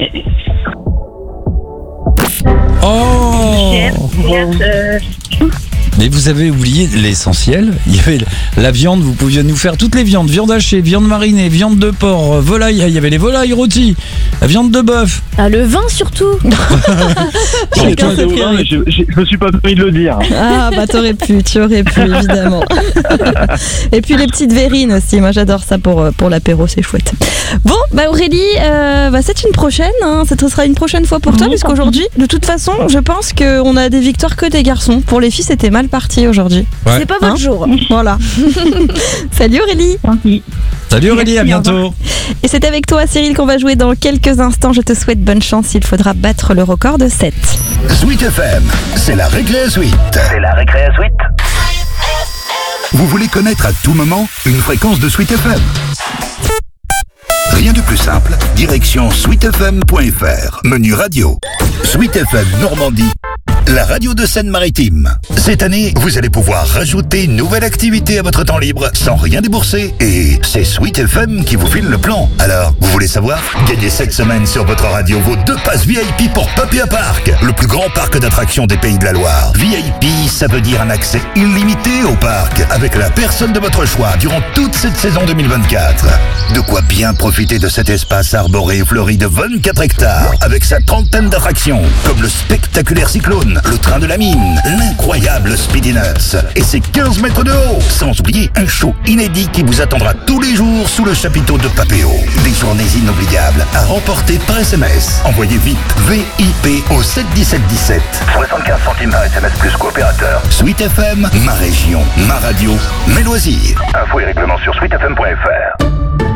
Speaker 8: Oh.
Speaker 11: euh...
Speaker 8: Mais vous avez oublié l'essentiel. Il y avait la viande, vous pouviez nous faire toutes les viandes. Viande hachée, viande marinée, viande de porc, volaille. Il y avait les volailles rôties, la viande de bœuf.
Speaker 9: Ah, le vin surtout.
Speaker 2: J'ai
Speaker 8: toi,
Speaker 2: pensé au vin, mais je, je, je me suis pas permis de le dire.
Speaker 18: Ah bah t'aurais pu, tu aurais pu évidemment. Et puis les petites verrines aussi, moi j'adore ça pour, euh, pour l'apéro, c'est chouette. Bon, bah Aurélie, euh, bah c'est une prochaine, hein. Ça sera une prochaine fois pour toi, puisqu'aujourd'hui, de toute façon, je pense qu'on a des victoires que des garçons. Pour les filles, c'était mal parti aujourd'hui.
Speaker 8: Ouais.
Speaker 9: C'est pas votre jour.
Speaker 18: Voilà. Salut Aurélie.
Speaker 8: Salut Aurélie, à bientôt.
Speaker 18: Et c'est avec toi Cyril qu'on va jouer dans quelques instants. Je te souhaite bonne chance, il faudra battre le record de sept.
Speaker 3: Sweet F M, c'est la récré suite. C'est la récré suite. Vous voulez connaître à tout moment une fréquence de Sweet F M? Rien de plus simple, direction sweet f m point f r, menu radio. Sweet F M Normandie, la radio de Seine-Maritime. Cette année, vous allez pouvoir rajouter une nouvelle activité à votre temps libre sans rien débourser. Et c'est Sweet F M qui vous file le plan. Alors, vous voulez savoir? Gagnez cette semaine sur votre radio vos deux passes V I P pour Papia Park, le plus grand parc d'attractions des Pays de la Loire. V I P, ça veut dire un accès illimité au parc, avec la personne de votre choix durant toute cette saison deux mille vingt-quatre. De quoi bien profiter de cet espace arboré et fleuri de vingt-quatre hectares, avec sa trentaine d'attractions, comme le spectaculaire Cyclone, le train de la mine, l'incroyable Speedy Nuts et ses quinze mètres de haut, sans oublier un show inédit qui vous attendra tous les jours sous le chapiteau de Papéo. Des journées inoubliables à remporter par S M S. Envoyez vite V I P au sept dix-sept dix-sept. soixante-quinze centimes par S M S plus coopérateur. Sweet F M, ma région, ma radio, mes loisirs. Infos et règlements sur sweet f m point f r.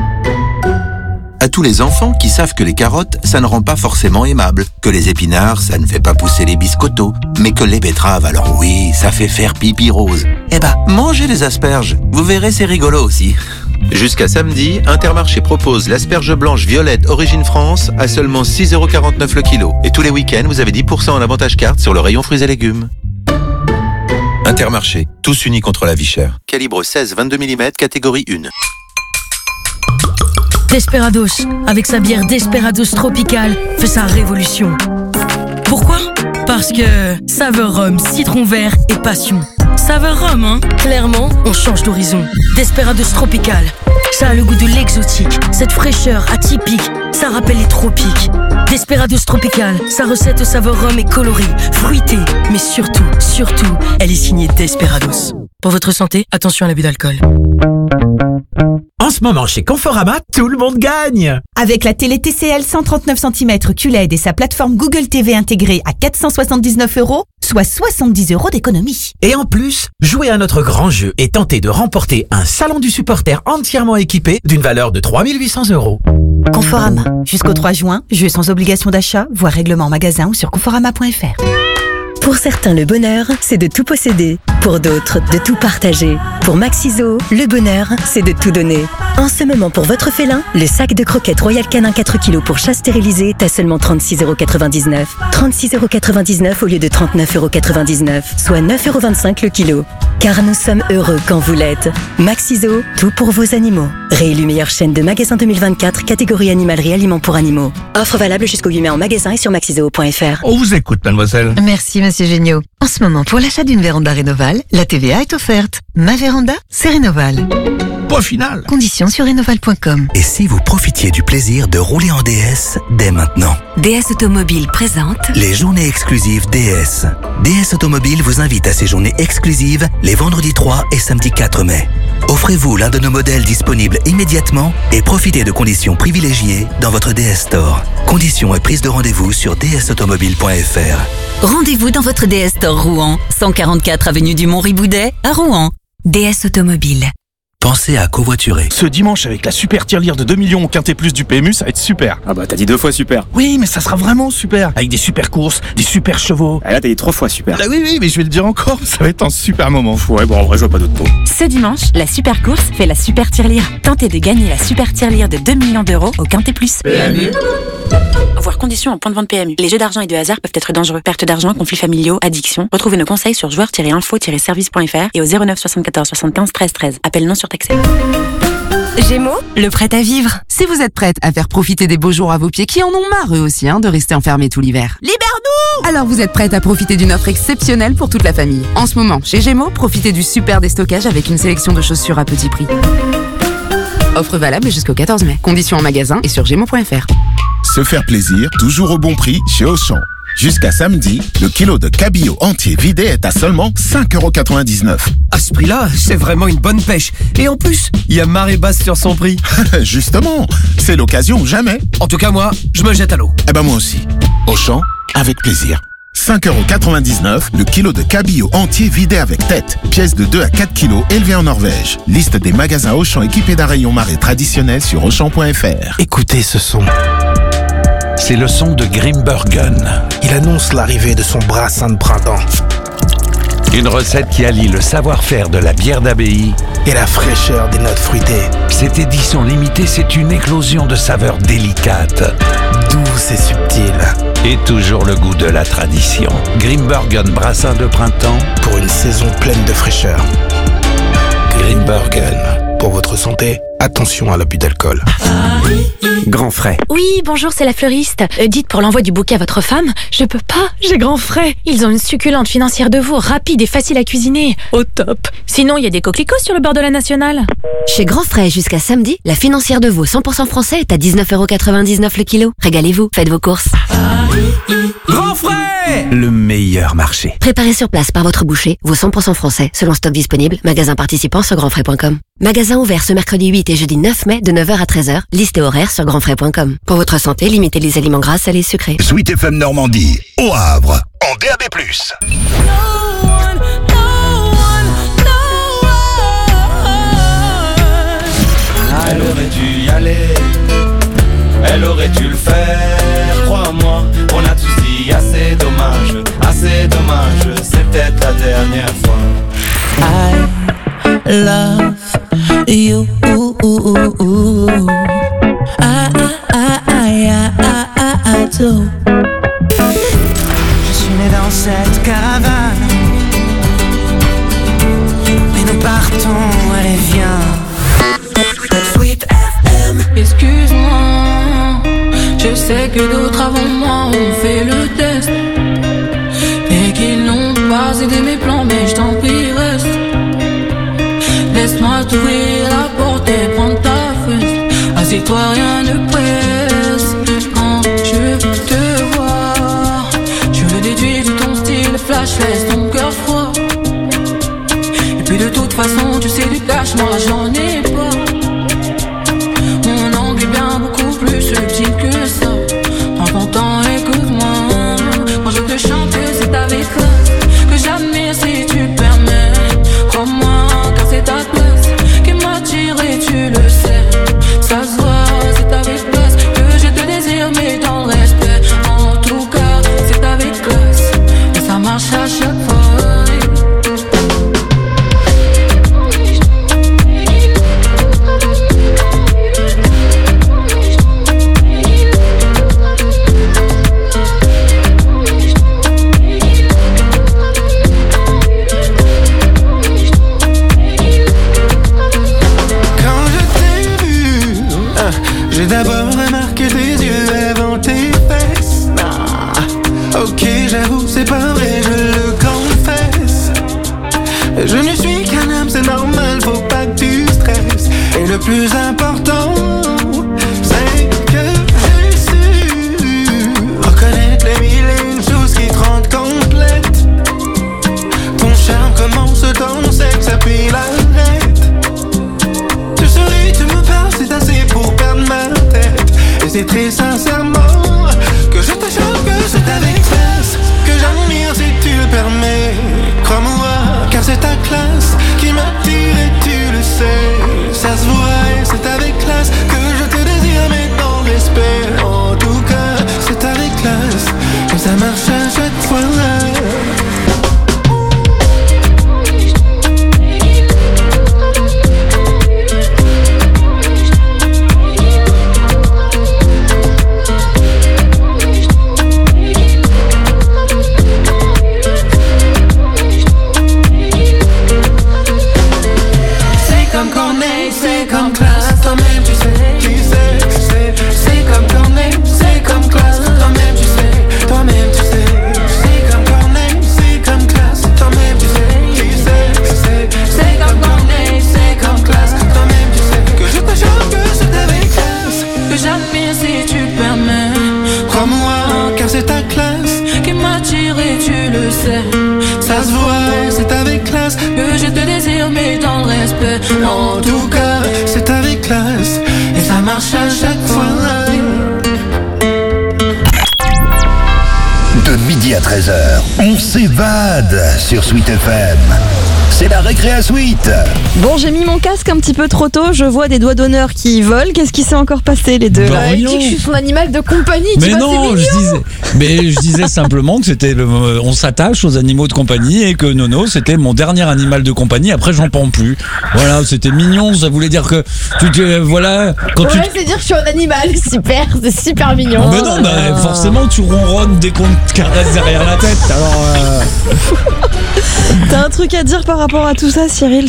Speaker 7: À tous les enfants qui savent que les carottes, ça ne rend pas forcément aimable, que les épinards, ça ne fait pas pousser les biscottos, mais que les betteraves, alors oui, ça fait faire pipi rose. Eh ben, mangez les asperges, vous verrez, c'est rigolo aussi. Jusqu'à samedi, Intermarché propose l'asperge blanche violette Origine France à seulement six euros quarante-neuf le kilo. Et tous les week-ends, vous avez dix pour cent en avantage carte sur le rayon fruits et légumes. Intermarché, tous unis contre la vie chère. Calibre seize vingt-deux millimètres, catégorie un.
Speaker 12: Desperados, avec sa bière Desperados Tropical, fait sa révolution. Pourquoi? Parce que saveur rhum, citron vert et passion. Saveur rhum, hein? Clairement, on change d'horizon. Desperados Tropical, ça a le goût de l'exotique. Cette fraîcheur atypique, ça rappelle les tropiques. Desperados Tropical, sa recette saveur rhum est colorée, fruitée, mais surtout, surtout, elle est signée Desperados. Pour votre santé, attention à l'abus d'alcool.
Speaker 6: En ce moment, chez Conforama, tout le monde gagne!
Speaker 5: Avec la télé T C L cent trente-neuf centimètres Q L E D et sa plateforme Google T V intégrée à quatre cent soixante-dix-neuf euros, soit soixante-dix euros d'économie.
Speaker 6: Et en plus, jouez à notre grand jeu et tentez de remporter un salon du supporter entièrement équipé d'une valeur de trois mille huit cents euros.
Speaker 5: Conforama. Jusqu'au trois juin, jeu sans obligation d'achat, voire règlement en magasin ou sur conforama point f r.
Speaker 13: Pour certains, le bonheur, c'est de tout posséder. Pour d'autres, de tout partager. Pour Maxiso, le bonheur, c'est de tout donner. En ce moment, pour votre félin, le sac de croquettes Royal Canin quatre kilos pour chat stérilisé est à seulement trente-six euros quatre-vingt-dix-neuf. trente-six euros quatre-vingt-dix-neuf au lieu de trente-neuf euros quatre-vingt-dix-neuf, soit neuf euros vingt-cinq le kilo. Car nous sommes heureux quand vous l'êtes. Maxiso, tout pour vos animaux. Réélu meilleure chaîne de magasins deux mille vingt-quatre, catégorie animalerie aliments pour animaux. Offre valable jusqu'au huit mai en magasin et sur maxiso point f r.
Speaker 29: On vous écoute, mademoiselle.
Speaker 28: Merci, monsieur Géniaud. En ce moment, pour l'achat d'une véranda Rénoval, la T V A est offerte. Ma véranda, c'est Rénoval.
Speaker 29: Point final.
Speaker 28: Conditions sur rénoval point com.
Speaker 27: Et si vous profitiez du plaisir de rouler en D S dès maintenant?
Speaker 28: D S Automobile présente
Speaker 27: les journées exclusives D S. D S Automobile vous invite à ces journées exclusives les vendredis trois et samedi quatre mai. Offrez-vous l'un de nos modèles disponibles immédiatement et profitez de conditions privilégiées dans votre D S Store. Conditions et prise de rendez-vous sur d s automobile point f r.
Speaker 28: Rendez-vous dans votre D S Store Rouen, cent quarante-quatre avenue du Mont-Riboudet à Rouen. D S Automobile.
Speaker 27: Pensez à covoiturer.
Speaker 14: Ce dimanche, avec la super tirelire de deux millions au quintet plus du P M U, ça va être super.
Speaker 15: Ah bah t'as dit deux fois super.
Speaker 14: Oui, mais ça sera vraiment super. Avec des super courses, des super chevaux.
Speaker 15: Ah là t'as dit trois fois super.
Speaker 14: Ah oui, oui, mais je vais le dire encore, ça va être un super moment.
Speaker 15: Ouais, bon, en vrai, je vois pas d'autres mots.
Speaker 28: Ce dimanche, la super course fait la super tirelire. Tentez de gagner la super tirelire de deux millions d'euros au quintet plus.
Speaker 15: P M U.
Speaker 28: Voir conditions en point de vente P M U. Les jeux d'argent et de hasard peuvent être dangereux. Perte d'argent, conflits familiaux, addiction. Retrouvez nos conseils sur joueurs tiret info tiret service point f r et au zéro neuf soixante-quatorze soixante-quinze treize treize. Appel non surtaxé.
Speaker 5: Gémeaux, le prêt à vivre. Si vous êtes prête à faire profiter des beaux jours à vos pieds qui en ont marre eux aussi hein, de rester enfermés tout l'hiver. Libère-nous! Alors vous êtes prête à profiter d'une offre exceptionnelle pour toute la famille. En ce moment, chez Gémeaux, profitez du super déstockage avec une sélection de chaussures à petit prix. Offre valable jusqu'au quatorze mai. Conditions en magasin et sur gémeaux point f r.
Speaker 16: Se faire plaisir, toujours au bon prix chez Auchan. Jusqu'à samedi, le kilo de cabillaud entier vidé est à seulement cinq euros quatre-vingt-dix-neuf.
Speaker 17: À ce prix-là, c'est vraiment une bonne pêche. Et en plus, il y a marée basse sur son prix.
Speaker 16: Justement, c'est l'occasion ou jamais.
Speaker 17: En tout cas, moi, je me jette à l'eau.
Speaker 16: Eh ben moi aussi. Auchan, avec plaisir. cinq euros quatre-vingt-dix-neuf, le kilo de cabillaud entier vidé avec tête. Pièce de deux à quatre kilos élevée en Norvège. Liste des magasins Auchan équipés d'un rayon marée traditionnel sur auchan point f r.
Speaker 29: Écoutez ce son. C'est le son de Grimbergen. Il annonce l'arrivée de son brassin de printemps. Une recette qui allie le savoir-faire de la bière d'abbaye et la fraîcheur des notes fruitées. Cette édition limitée, c'est une éclosion de saveurs délicates, douces et subtiles. Et toujours le goût de la tradition. Grimbergen brassin de printemps pour une saison pleine de fraîcheur. Grimbergen. Pour votre santé, attention à l'abus d'alcool.
Speaker 19: Grand Frais.
Speaker 20: Oui, bonjour, c'est la fleuriste. Euh, dites pour l'envoi du bouquet à votre femme, je peux pas, j'ai Grand Frais. Ils ont une succulente financière de veau, rapide et facile à cuisiner. Au top. Sinon, il y a des coquelicots sur le bord de la Nationale.
Speaker 13: Chez Grand Frais, jusqu'à samedi, la financière de veau cent pour cent français est à dix-neuf euros quatre-vingt-dix-neuf le kilo. Régalez-vous, faites vos courses.
Speaker 19: Grand Frais.
Speaker 29: Le meilleur marché.
Speaker 13: Préparez sur place par votre boucher, veau cent pour cent français, selon stock disponible, magasin participant sur grand frais point com. Magasin ouvert ce mercredi huit et jeudi neuf mai de neuf heures à treize heures, liste et horaire sur grand frais point com. Pour votre santé, limitez les aliments gras, salés et sucrés.
Speaker 3: Sweet F M Normandie, au Havre, en D A B plus.
Speaker 10: Elle aurait dû y aller, elle aurait dû le faire, crois-moi, on a tous dit assez dommage, assez dommage, c'est peut-être la dernière fois.
Speaker 1: I love you. I, I, I, I, I, I do.
Speaker 10: Je suis né dans cette caravane, mais nous partons, allez viens.
Speaker 1: Sweet F M. Excuse-moi, je sais que d'autres avant moi ont fait le test et qu'ils n'ont pas aidé mes plans, mais je t'en prie reste. Laisse-moi t'ouvrir la porte et prendre ta fesse. Assieds-toi, rien ne presse. Quand je te vois, je le déduis de ton style flash, laisse ton cœur froid. Et puis de
Speaker 10: cache-moi, j'en ai pas. Mon angle est bien beaucoup plus subtil que ça. Prends ton temps, écoute-moi. Moi je te chante que c'est avec classe, que j'admire si tu permets. Crois-moi, car c'est ta classe qui m'attire et tu le sais. Ça se voit, c'est avec classe que je te désire, mais dans le respect. En tout cas, c'est avec classe et ça marche à chaque fois. J'ai d'abord remarqué tes yeux avant tes fesses. Ah, ok, j'avoue, c'est pas vrai, je le confesse. Je ne suis qu'un homme, c'est normal, faut pas que tu stresses. Et le plus important, c'est que j'ai su reconnaître les mille et une choses qui te rendent complète. Ton charme commence dans ton sexe, puis l'arrête. Tu souris, tu me parles, c'est assez pour perdre ma tête. Et c'est très sincèrement que je te chante que c'est avec classe, que j'admire si tu le permets. Crois-moi, car c'est ta classe qui m'attire et tu le sais. Ça se voit et c'est avec classe que je te désire, mais dans le respect. En tout cas, c'est avec classe que ça marche à chaque fois. Ça se voit, c'est avec classe que je te désire, mais dans le respect. En tout cas, c'est avec classe et ça marche à chaque fois.
Speaker 3: De midi à treize heures, on s'évade sur Sweet F M. C'est la récréa Sweet.
Speaker 18: Bon, j'ai mis mon casque un petit peu trop tôt, je vois des doigts d'honneur qui volent. Qu'est-ce qui s'est encore passé, les deux
Speaker 8: Bah,
Speaker 9: Euh, il dit que je suis son animal de compagnie, tu
Speaker 8: Mais
Speaker 9: vois,
Speaker 8: non,
Speaker 9: c'est
Speaker 8: je
Speaker 9: mignon.
Speaker 8: disais, mais je disais simplement que c'était le, on s'attache aux animaux de compagnie et que Nono c'était mon dernier animal de compagnie. Après, j'en prends plus. Voilà, c'était mignon. Ça voulait dire que tu te, voilà, quand
Speaker 9: Ouais,
Speaker 8: tu.
Speaker 9: c'est dire que je suis un animal, super, c'est super mignon.
Speaker 8: Mais non, bah, forcément, tu ronronnes dès qu'on te caresse derrière la tête. Alors. Euh...
Speaker 18: T'as un truc à dire par rapport à tout ça, Cyril?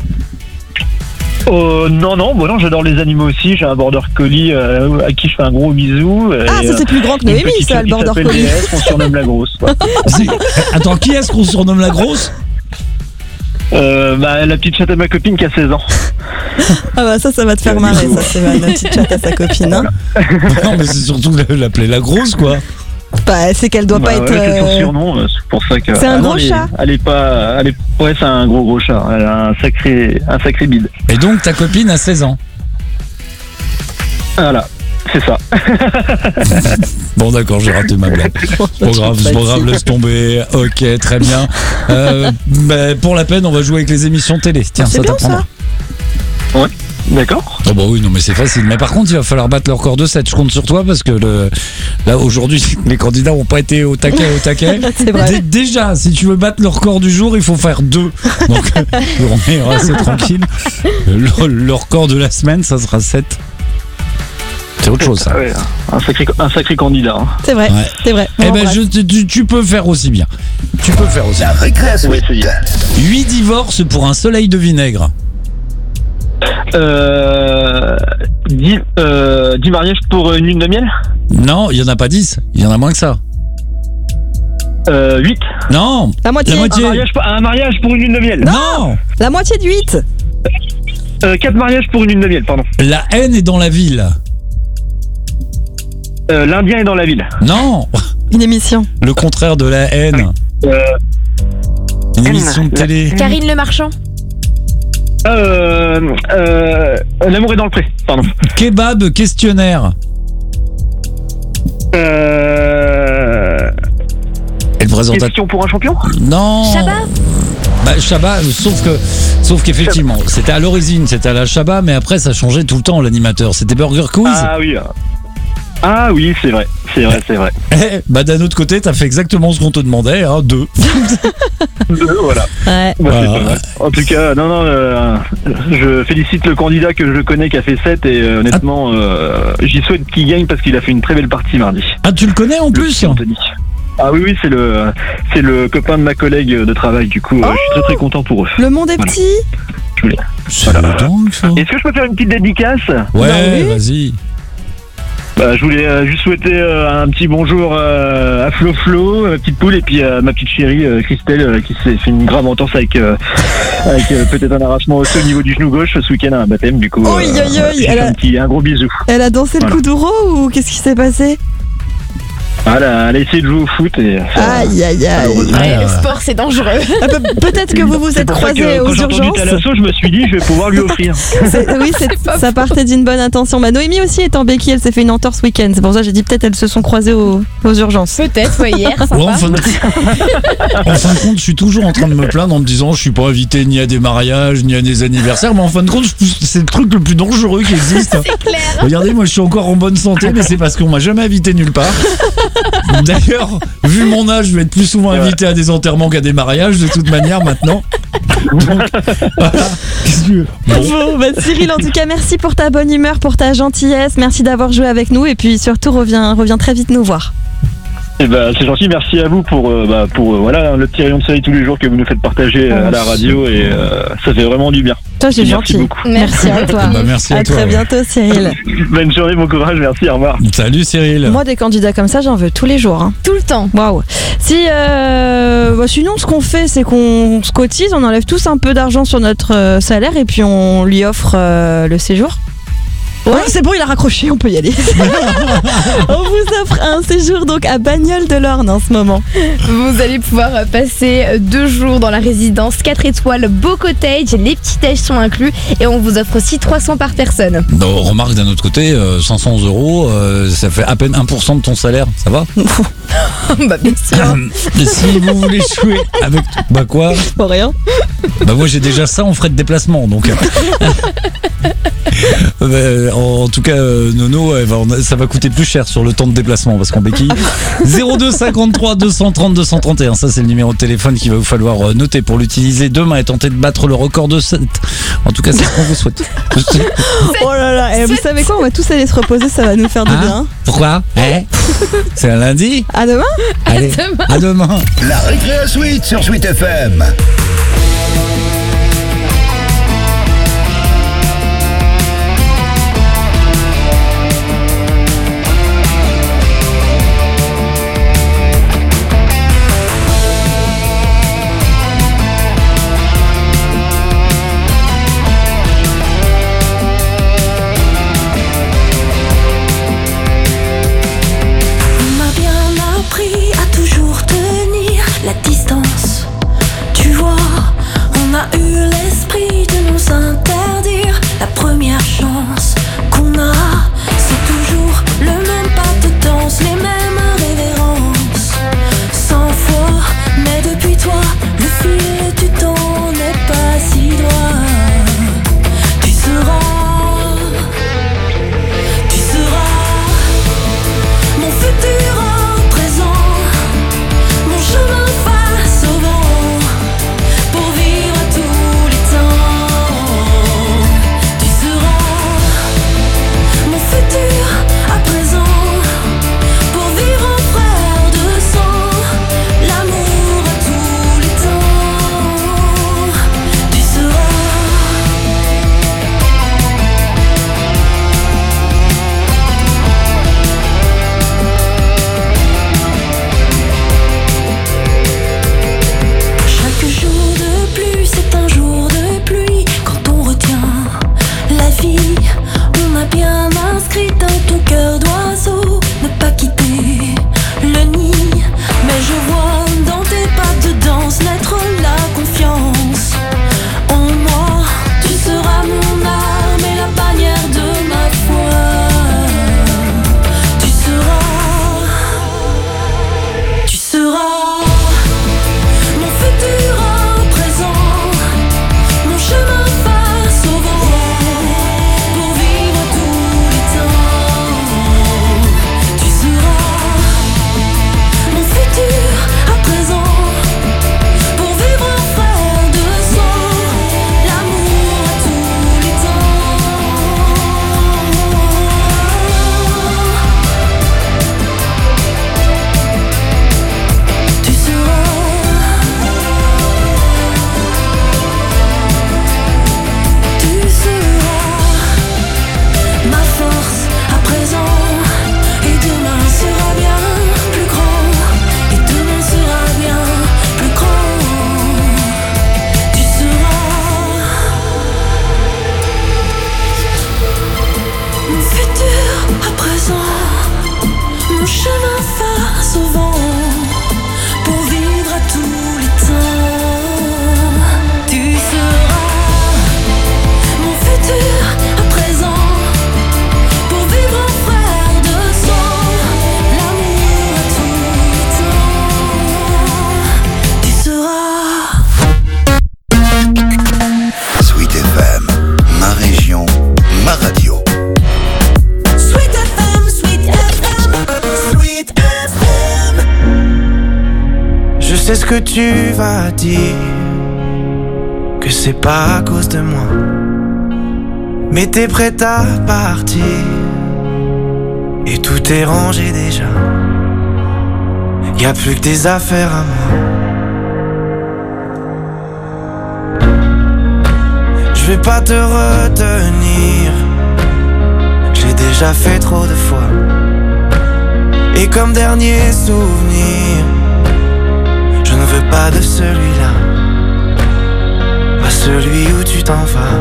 Speaker 2: Euh, non, non, bon, non, j'adore les animaux aussi. J'ai un border collie euh, à qui je fais un gros bisou.
Speaker 18: Ah, ça, c'est plus grand que Noémie, ça, le border collie.
Speaker 2: D S, on surnomme la grosse. quoi.
Speaker 8: Attends, qui est-ce qu'on surnomme la grosse?
Speaker 2: Euh, bah, la petite chatte à ma copine qui a seize ans.
Speaker 18: Ah bah ça, ça va te faire marrer, ça, c'est ma petite chatte à sa copine. Hein.
Speaker 8: Non, mais c'est surtout l'appeler la grosse, quoi.
Speaker 18: Bah, c'est qu'elle doit
Speaker 2: bah,
Speaker 18: pas
Speaker 2: ouais,
Speaker 18: être.
Speaker 2: C'est son
Speaker 18: euh,
Speaker 2: surnom, euh, c'est pour ça que.
Speaker 18: C'est un
Speaker 2: Ah non,
Speaker 18: gros
Speaker 2: elle est-
Speaker 18: chat.
Speaker 2: Elle est pas. Elle est... Ouais, c'est un gros gros chat. Elle a un sacré, un sacré bide.
Speaker 8: Et donc, ta copine a seize ans.
Speaker 2: Voilà, c'est ça.
Speaker 8: Bon, d'accord, j'ai raté ma blague. C'est pas grave, c'est pas grave, laisse tomber. Ok, très bien. Euh, bah, pour la peine, on va jouer avec les émissions télé. Tiens,
Speaker 2: C'est
Speaker 8: ça
Speaker 2: bien,
Speaker 8: t'apprendra.
Speaker 2: Ouais, d'accord.
Speaker 8: Oh bah oui, non mais c'est facile. Mais par contre, il va falloir battre leur record de sept. Je compte sur toi parce que le, là aujourd'hui, les candidats n'ont pas été au taquet, au taquet.
Speaker 18: C'est vrai.
Speaker 8: Dé- Déjà, si tu veux battre le record du jour, il faut faire deux. Donc, on est resté tranquille. Le, le record de la semaine, ça sera sept. C'est autre chose, ça.
Speaker 2: Ah ouais, un sacré, un sacré candidat. hein.
Speaker 18: C'est vrai,
Speaker 8: Ouais.
Speaker 18: c'est vrai.
Speaker 8: Eh
Speaker 18: Bon,
Speaker 8: ben,
Speaker 18: bref.
Speaker 8: je, tu, tu peux faire aussi bien. Tu peux faire aussi.
Speaker 3: La récréa
Speaker 2: On va
Speaker 3: Sweet.
Speaker 2: essayer.
Speaker 8: Huit divorces pour un soleil de vinaigre.
Speaker 2: Euh, dix, euh, dix mariages pour une lune de miel.
Speaker 8: Non, il y en a pas dix. Il y en a moins que ça.
Speaker 2: Euh, huit.
Speaker 8: Non.
Speaker 18: La moitié.
Speaker 8: La
Speaker 2: Un
Speaker 8: moitié.
Speaker 2: mariage, un mariage pour une lune de miel.
Speaker 8: Non.
Speaker 18: La moitié de huit.
Speaker 2: Euh, quatre mariages pour une lune de miel, pardon.
Speaker 8: La haine est dans la ville.
Speaker 2: Euh, L'Indien est dans la ville.
Speaker 8: Non.
Speaker 18: Une émission.
Speaker 8: Le contraire de la haine.
Speaker 2: Euh,
Speaker 8: Une émission de télé.
Speaker 9: Karine Le Marchand.
Speaker 2: Euh, euh, L'amour est dans le pré, pardon.
Speaker 8: Kebab questionnaire.
Speaker 2: Euh...
Speaker 8: Et le présentateur.
Speaker 2: Question pour un champion?
Speaker 8: Non.
Speaker 9: Shabba.
Speaker 8: Bah, Shabba, sauf que, sauf qu'effectivement, c'était à l'origine, c'était à la Shabba, mais après ça changeait tout le temps l'animateur. C'était Burger Quiz.
Speaker 2: Ah oui. Ah oui, c'est vrai, c'est vrai, c'est vrai.
Speaker 8: Eh, bah d'un autre côté, t'as fait exactement ce qu'on te demandait, hein, deux.
Speaker 2: Deux, voilà.
Speaker 9: Ouais.
Speaker 2: Bah,
Speaker 8: Voilà.
Speaker 2: c'est pas mal. En tout cas, non, non, euh, je félicite le candidat que je connais qui a fait sept et euh, honnêtement, euh, j'y souhaite qu'il gagne parce qu'il a fait une très belle partie mardi.
Speaker 8: Ah, tu le connais en plus?
Speaker 2: Anthony. Ah oui, oui, c'est le, c'est le copain de ma collègue de travail, du coup, euh, je suis très très content pour eux.
Speaker 4: Le monde est
Speaker 2: Voilà.
Speaker 4: petit.
Speaker 2: Je voulais.
Speaker 8: C'est
Speaker 2: Voilà.
Speaker 8: dingue, ça.
Speaker 2: Est-ce que je peux faire une petite dédicace?
Speaker 8: Ouais,
Speaker 4: Bah oui.
Speaker 8: vas-y.
Speaker 2: Bah, je voulais euh, juste souhaiter euh, un petit bonjour euh, à Flo Flo, ma petite poule, et puis à ma petite chérie euh, Christelle euh, qui s'est fait une grave entorse avec, euh, avec euh, peut-être un arrachement aussi au niveau du genou gauche ce week-end à un baptême. Du coup,
Speaker 4: Oi, oi, oi,
Speaker 2: je lui
Speaker 4: elle
Speaker 2: fais
Speaker 4: a-
Speaker 2: un, petit, un gros bisou.
Speaker 4: Elle a dansé
Speaker 2: Voilà.
Speaker 4: le kuduro ou qu'est-ce qui s'est passé?
Speaker 2: Ah, elle, a, elle a essayé de jouer au foot et ça,
Speaker 4: Aïe, aïe, aïe.
Speaker 2: malheureusement.
Speaker 9: Ouais,
Speaker 8: Ah,
Speaker 9: le
Speaker 8: ouais.
Speaker 9: sport, c'est dangereux.
Speaker 4: Ah, pe- Peut-être que vous vous
Speaker 2: C'est
Speaker 4: êtes
Speaker 2: pour ça que,
Speaker 4: croisés
Speaker 2: quand
Speaker 4: aux
Speaker 2: j'ai entendu
Speaker 4: urgences.
Speaker 2: Thalasso, je me suis dit, je vais pouvoir lui offrir.
Speaker 4: C'est- Oui, c'est- ça partait d'une bonne intention. Bah, Noémie aussi est en béquille, elle s'est fait une entorse ce week-end. C'est pour ça que j'ai dit peut-être elles se sont croisées aux, aux urgences.
Speaker 9: Peut-être, ouais, hier, sympa.
Speaker 8: Ouais, en, fin de... en fin de compte, je suis toujours en train de me plaindre en me disant je suis pas invité ni à des mariages ni à des anniversaires, mais en fin de compte, je- c'est le truc le plus dangereux qui existe.
Speaker 9: C'est clair.
Speaker 8: Regardez, moi je suis encore en bonne santé, mais c'est parce qu'on m'a jamais invité nulle part. D'ailleurs, vu mon âge, je vais être plus souvent invité à des enterrements qu'à des mariages, de toute manière maintenant. Donc, voilà. Qu'est-ce que tu veux ? Bon.
Speaker 4: Bon, bah, Cyril, en tout cas, merci pour ta bonne humeur, pour ta gentillesse. Merci d'avoir joué avec nous et puis surtout, reviens, reviens très vite nous voir.
Speaker 2: Et bah, c'est gentil, merci à vous pour, euh, bah, pour euh, voilà, le petit rayon de soleil tous les jours que vous nous faites partager euh, à la radio et euh, ça fait vraiment du bien.
Speaker 4: Toi, c'est
Speaker 2: Merci
Speaker 4: gentil.
Speaker 2: beaucoup.
Speaker 4: Merci à toi.
Speaker 8: Bah, merci à toi,
Speaker 4: très
Speaker 8: ouais.
Speaker 4: bientôt, Cyril.
Speaker 2: Bonne journée, bon courage, merci, au revoir.
Speaker 8: Salut Cyril.
Speaker 4: Moi, des candidats comme ça, j'en veux tous les jours. hein.
Speaker 9: Tout le temps.
Speaker 4: Waouh. Si, euh, bah, sinon, ce qu'on fait, c'est qu'on se cotise, on enlève tous un peu d'argent sur notre euh, salaire et puis on lui offre euh, le séjour. Ouais, c'est bon, il a raccroché, on peut y aller. On vous offre un séjour donc à Bagnoles de l'Orne en ce moment.
Speaker 9: Vous allez pouvoir passer deux jours dans la résidence quatre étoiles Beau Cottage. Les petits déj sont inclus et on vous offre aussi trois cents par personne.
Speaker 8: Non, remarque d'un autre côté, euh, cinq cents euros, euh, ça fait à peine un pour cent de ton salaire, ça va?
Speaker 9: Bah bien sûr.
Speaker 8: Et si vous voulez jouer avec... Bah quoi?
Speaker 4: Pour rien.
Speaker 8: Bah moi j'ai déjà ça en frais de déplacement, donc... Euh, en tout cas, euh, Nono, elle va- on a- ça va coûter plus cher sur le temps de déplacement parce qu'en béquille. zéro deux cinquante-trois deux cent trente deux cent trente et un, ça c'est le numéro de téléphone qu'il va vous falloir euh, noter pour l'utiliser demain et tenter de battre le record de sept. En tout cas, c'est ce qu'on vous souhaite.
Speaker 4: Oh là là, et vous savez quoi, on va tous aller se reposer, ça va nous faire du
Speaker 8: Hein
Speaker 4: bien.
Speaker 8: Pourquoi? Eh C'est un lundi?
Speaker 4: À demain.
Speaker 8: Allez, à demain.
Speaker 3: La Récréa Suite sur Suite F M.
Speaker 1: On m'a bien appris à toujours tenir la distance. Tu vois,
Speaker 10: sais ce que tu vas dire, que c'est pas à cause de moi. Mais t'es prête à partir, et tout est rangé déjà. Y'a plus que des affaires à moi. Je vais pas te retenir, j'ai déjà fait trop de fois. Et comme dernier souvenir, je ne veux pas de celui-là, pas celui où tu t'en vas.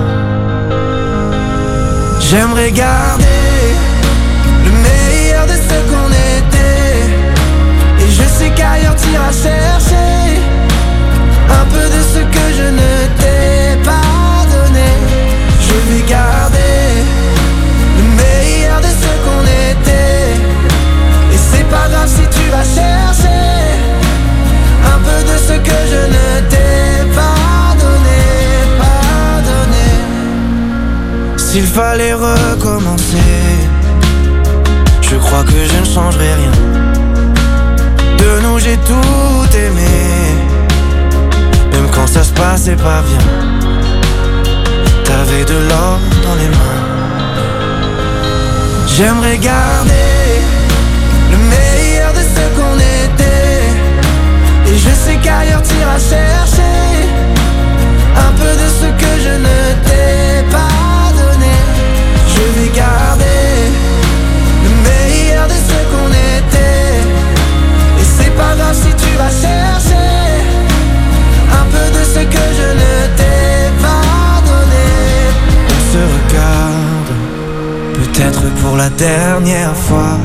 Speaker 10: J'aimerais garder le meilleur de ce qu'on était, et je sais qu'ailleurs t'iras chercher un peu de ce que je ne t'ai pas donné. Je vais garder le meilleur de ce qu'on était, et c'est pas grave si tu vas chercher un peu de ce que je ne t'ai pas donné, pas donné. S'il fallait recommencer, je crois que je ne changerai rien. De nous j'ai tout aimé, même quand ça se passait pas bien. T'avais de l'or dans les mains. J'aimerais garder le meilleur de ce qu'on était, et je sais qu'ailleurs t'iras chercher un peu de ce que je ne t'ai pas donné. Je vais garder le meilleur de ce qu'on était, et c'est pas grave si tu vas chercher un peu de ce que je ne t'ai pas donné. On se regarde, peut-être pour la dernière fois,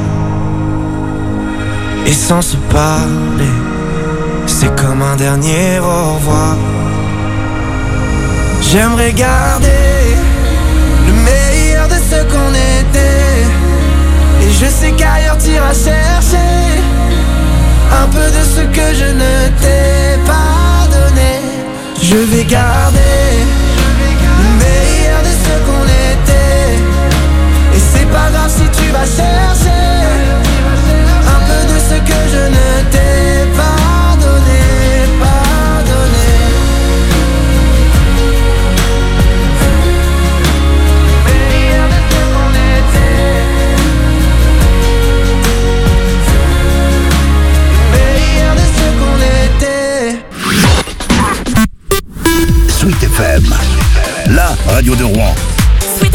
Speaker 10: et sans se parler, c'est comme un dernier au revoir. J'aimerais garder le meilleur de ce qu'on était, et je sais qu'ailleurs t'iras chercher un peu de ce que je ne t'ai pas donné. Je vais garder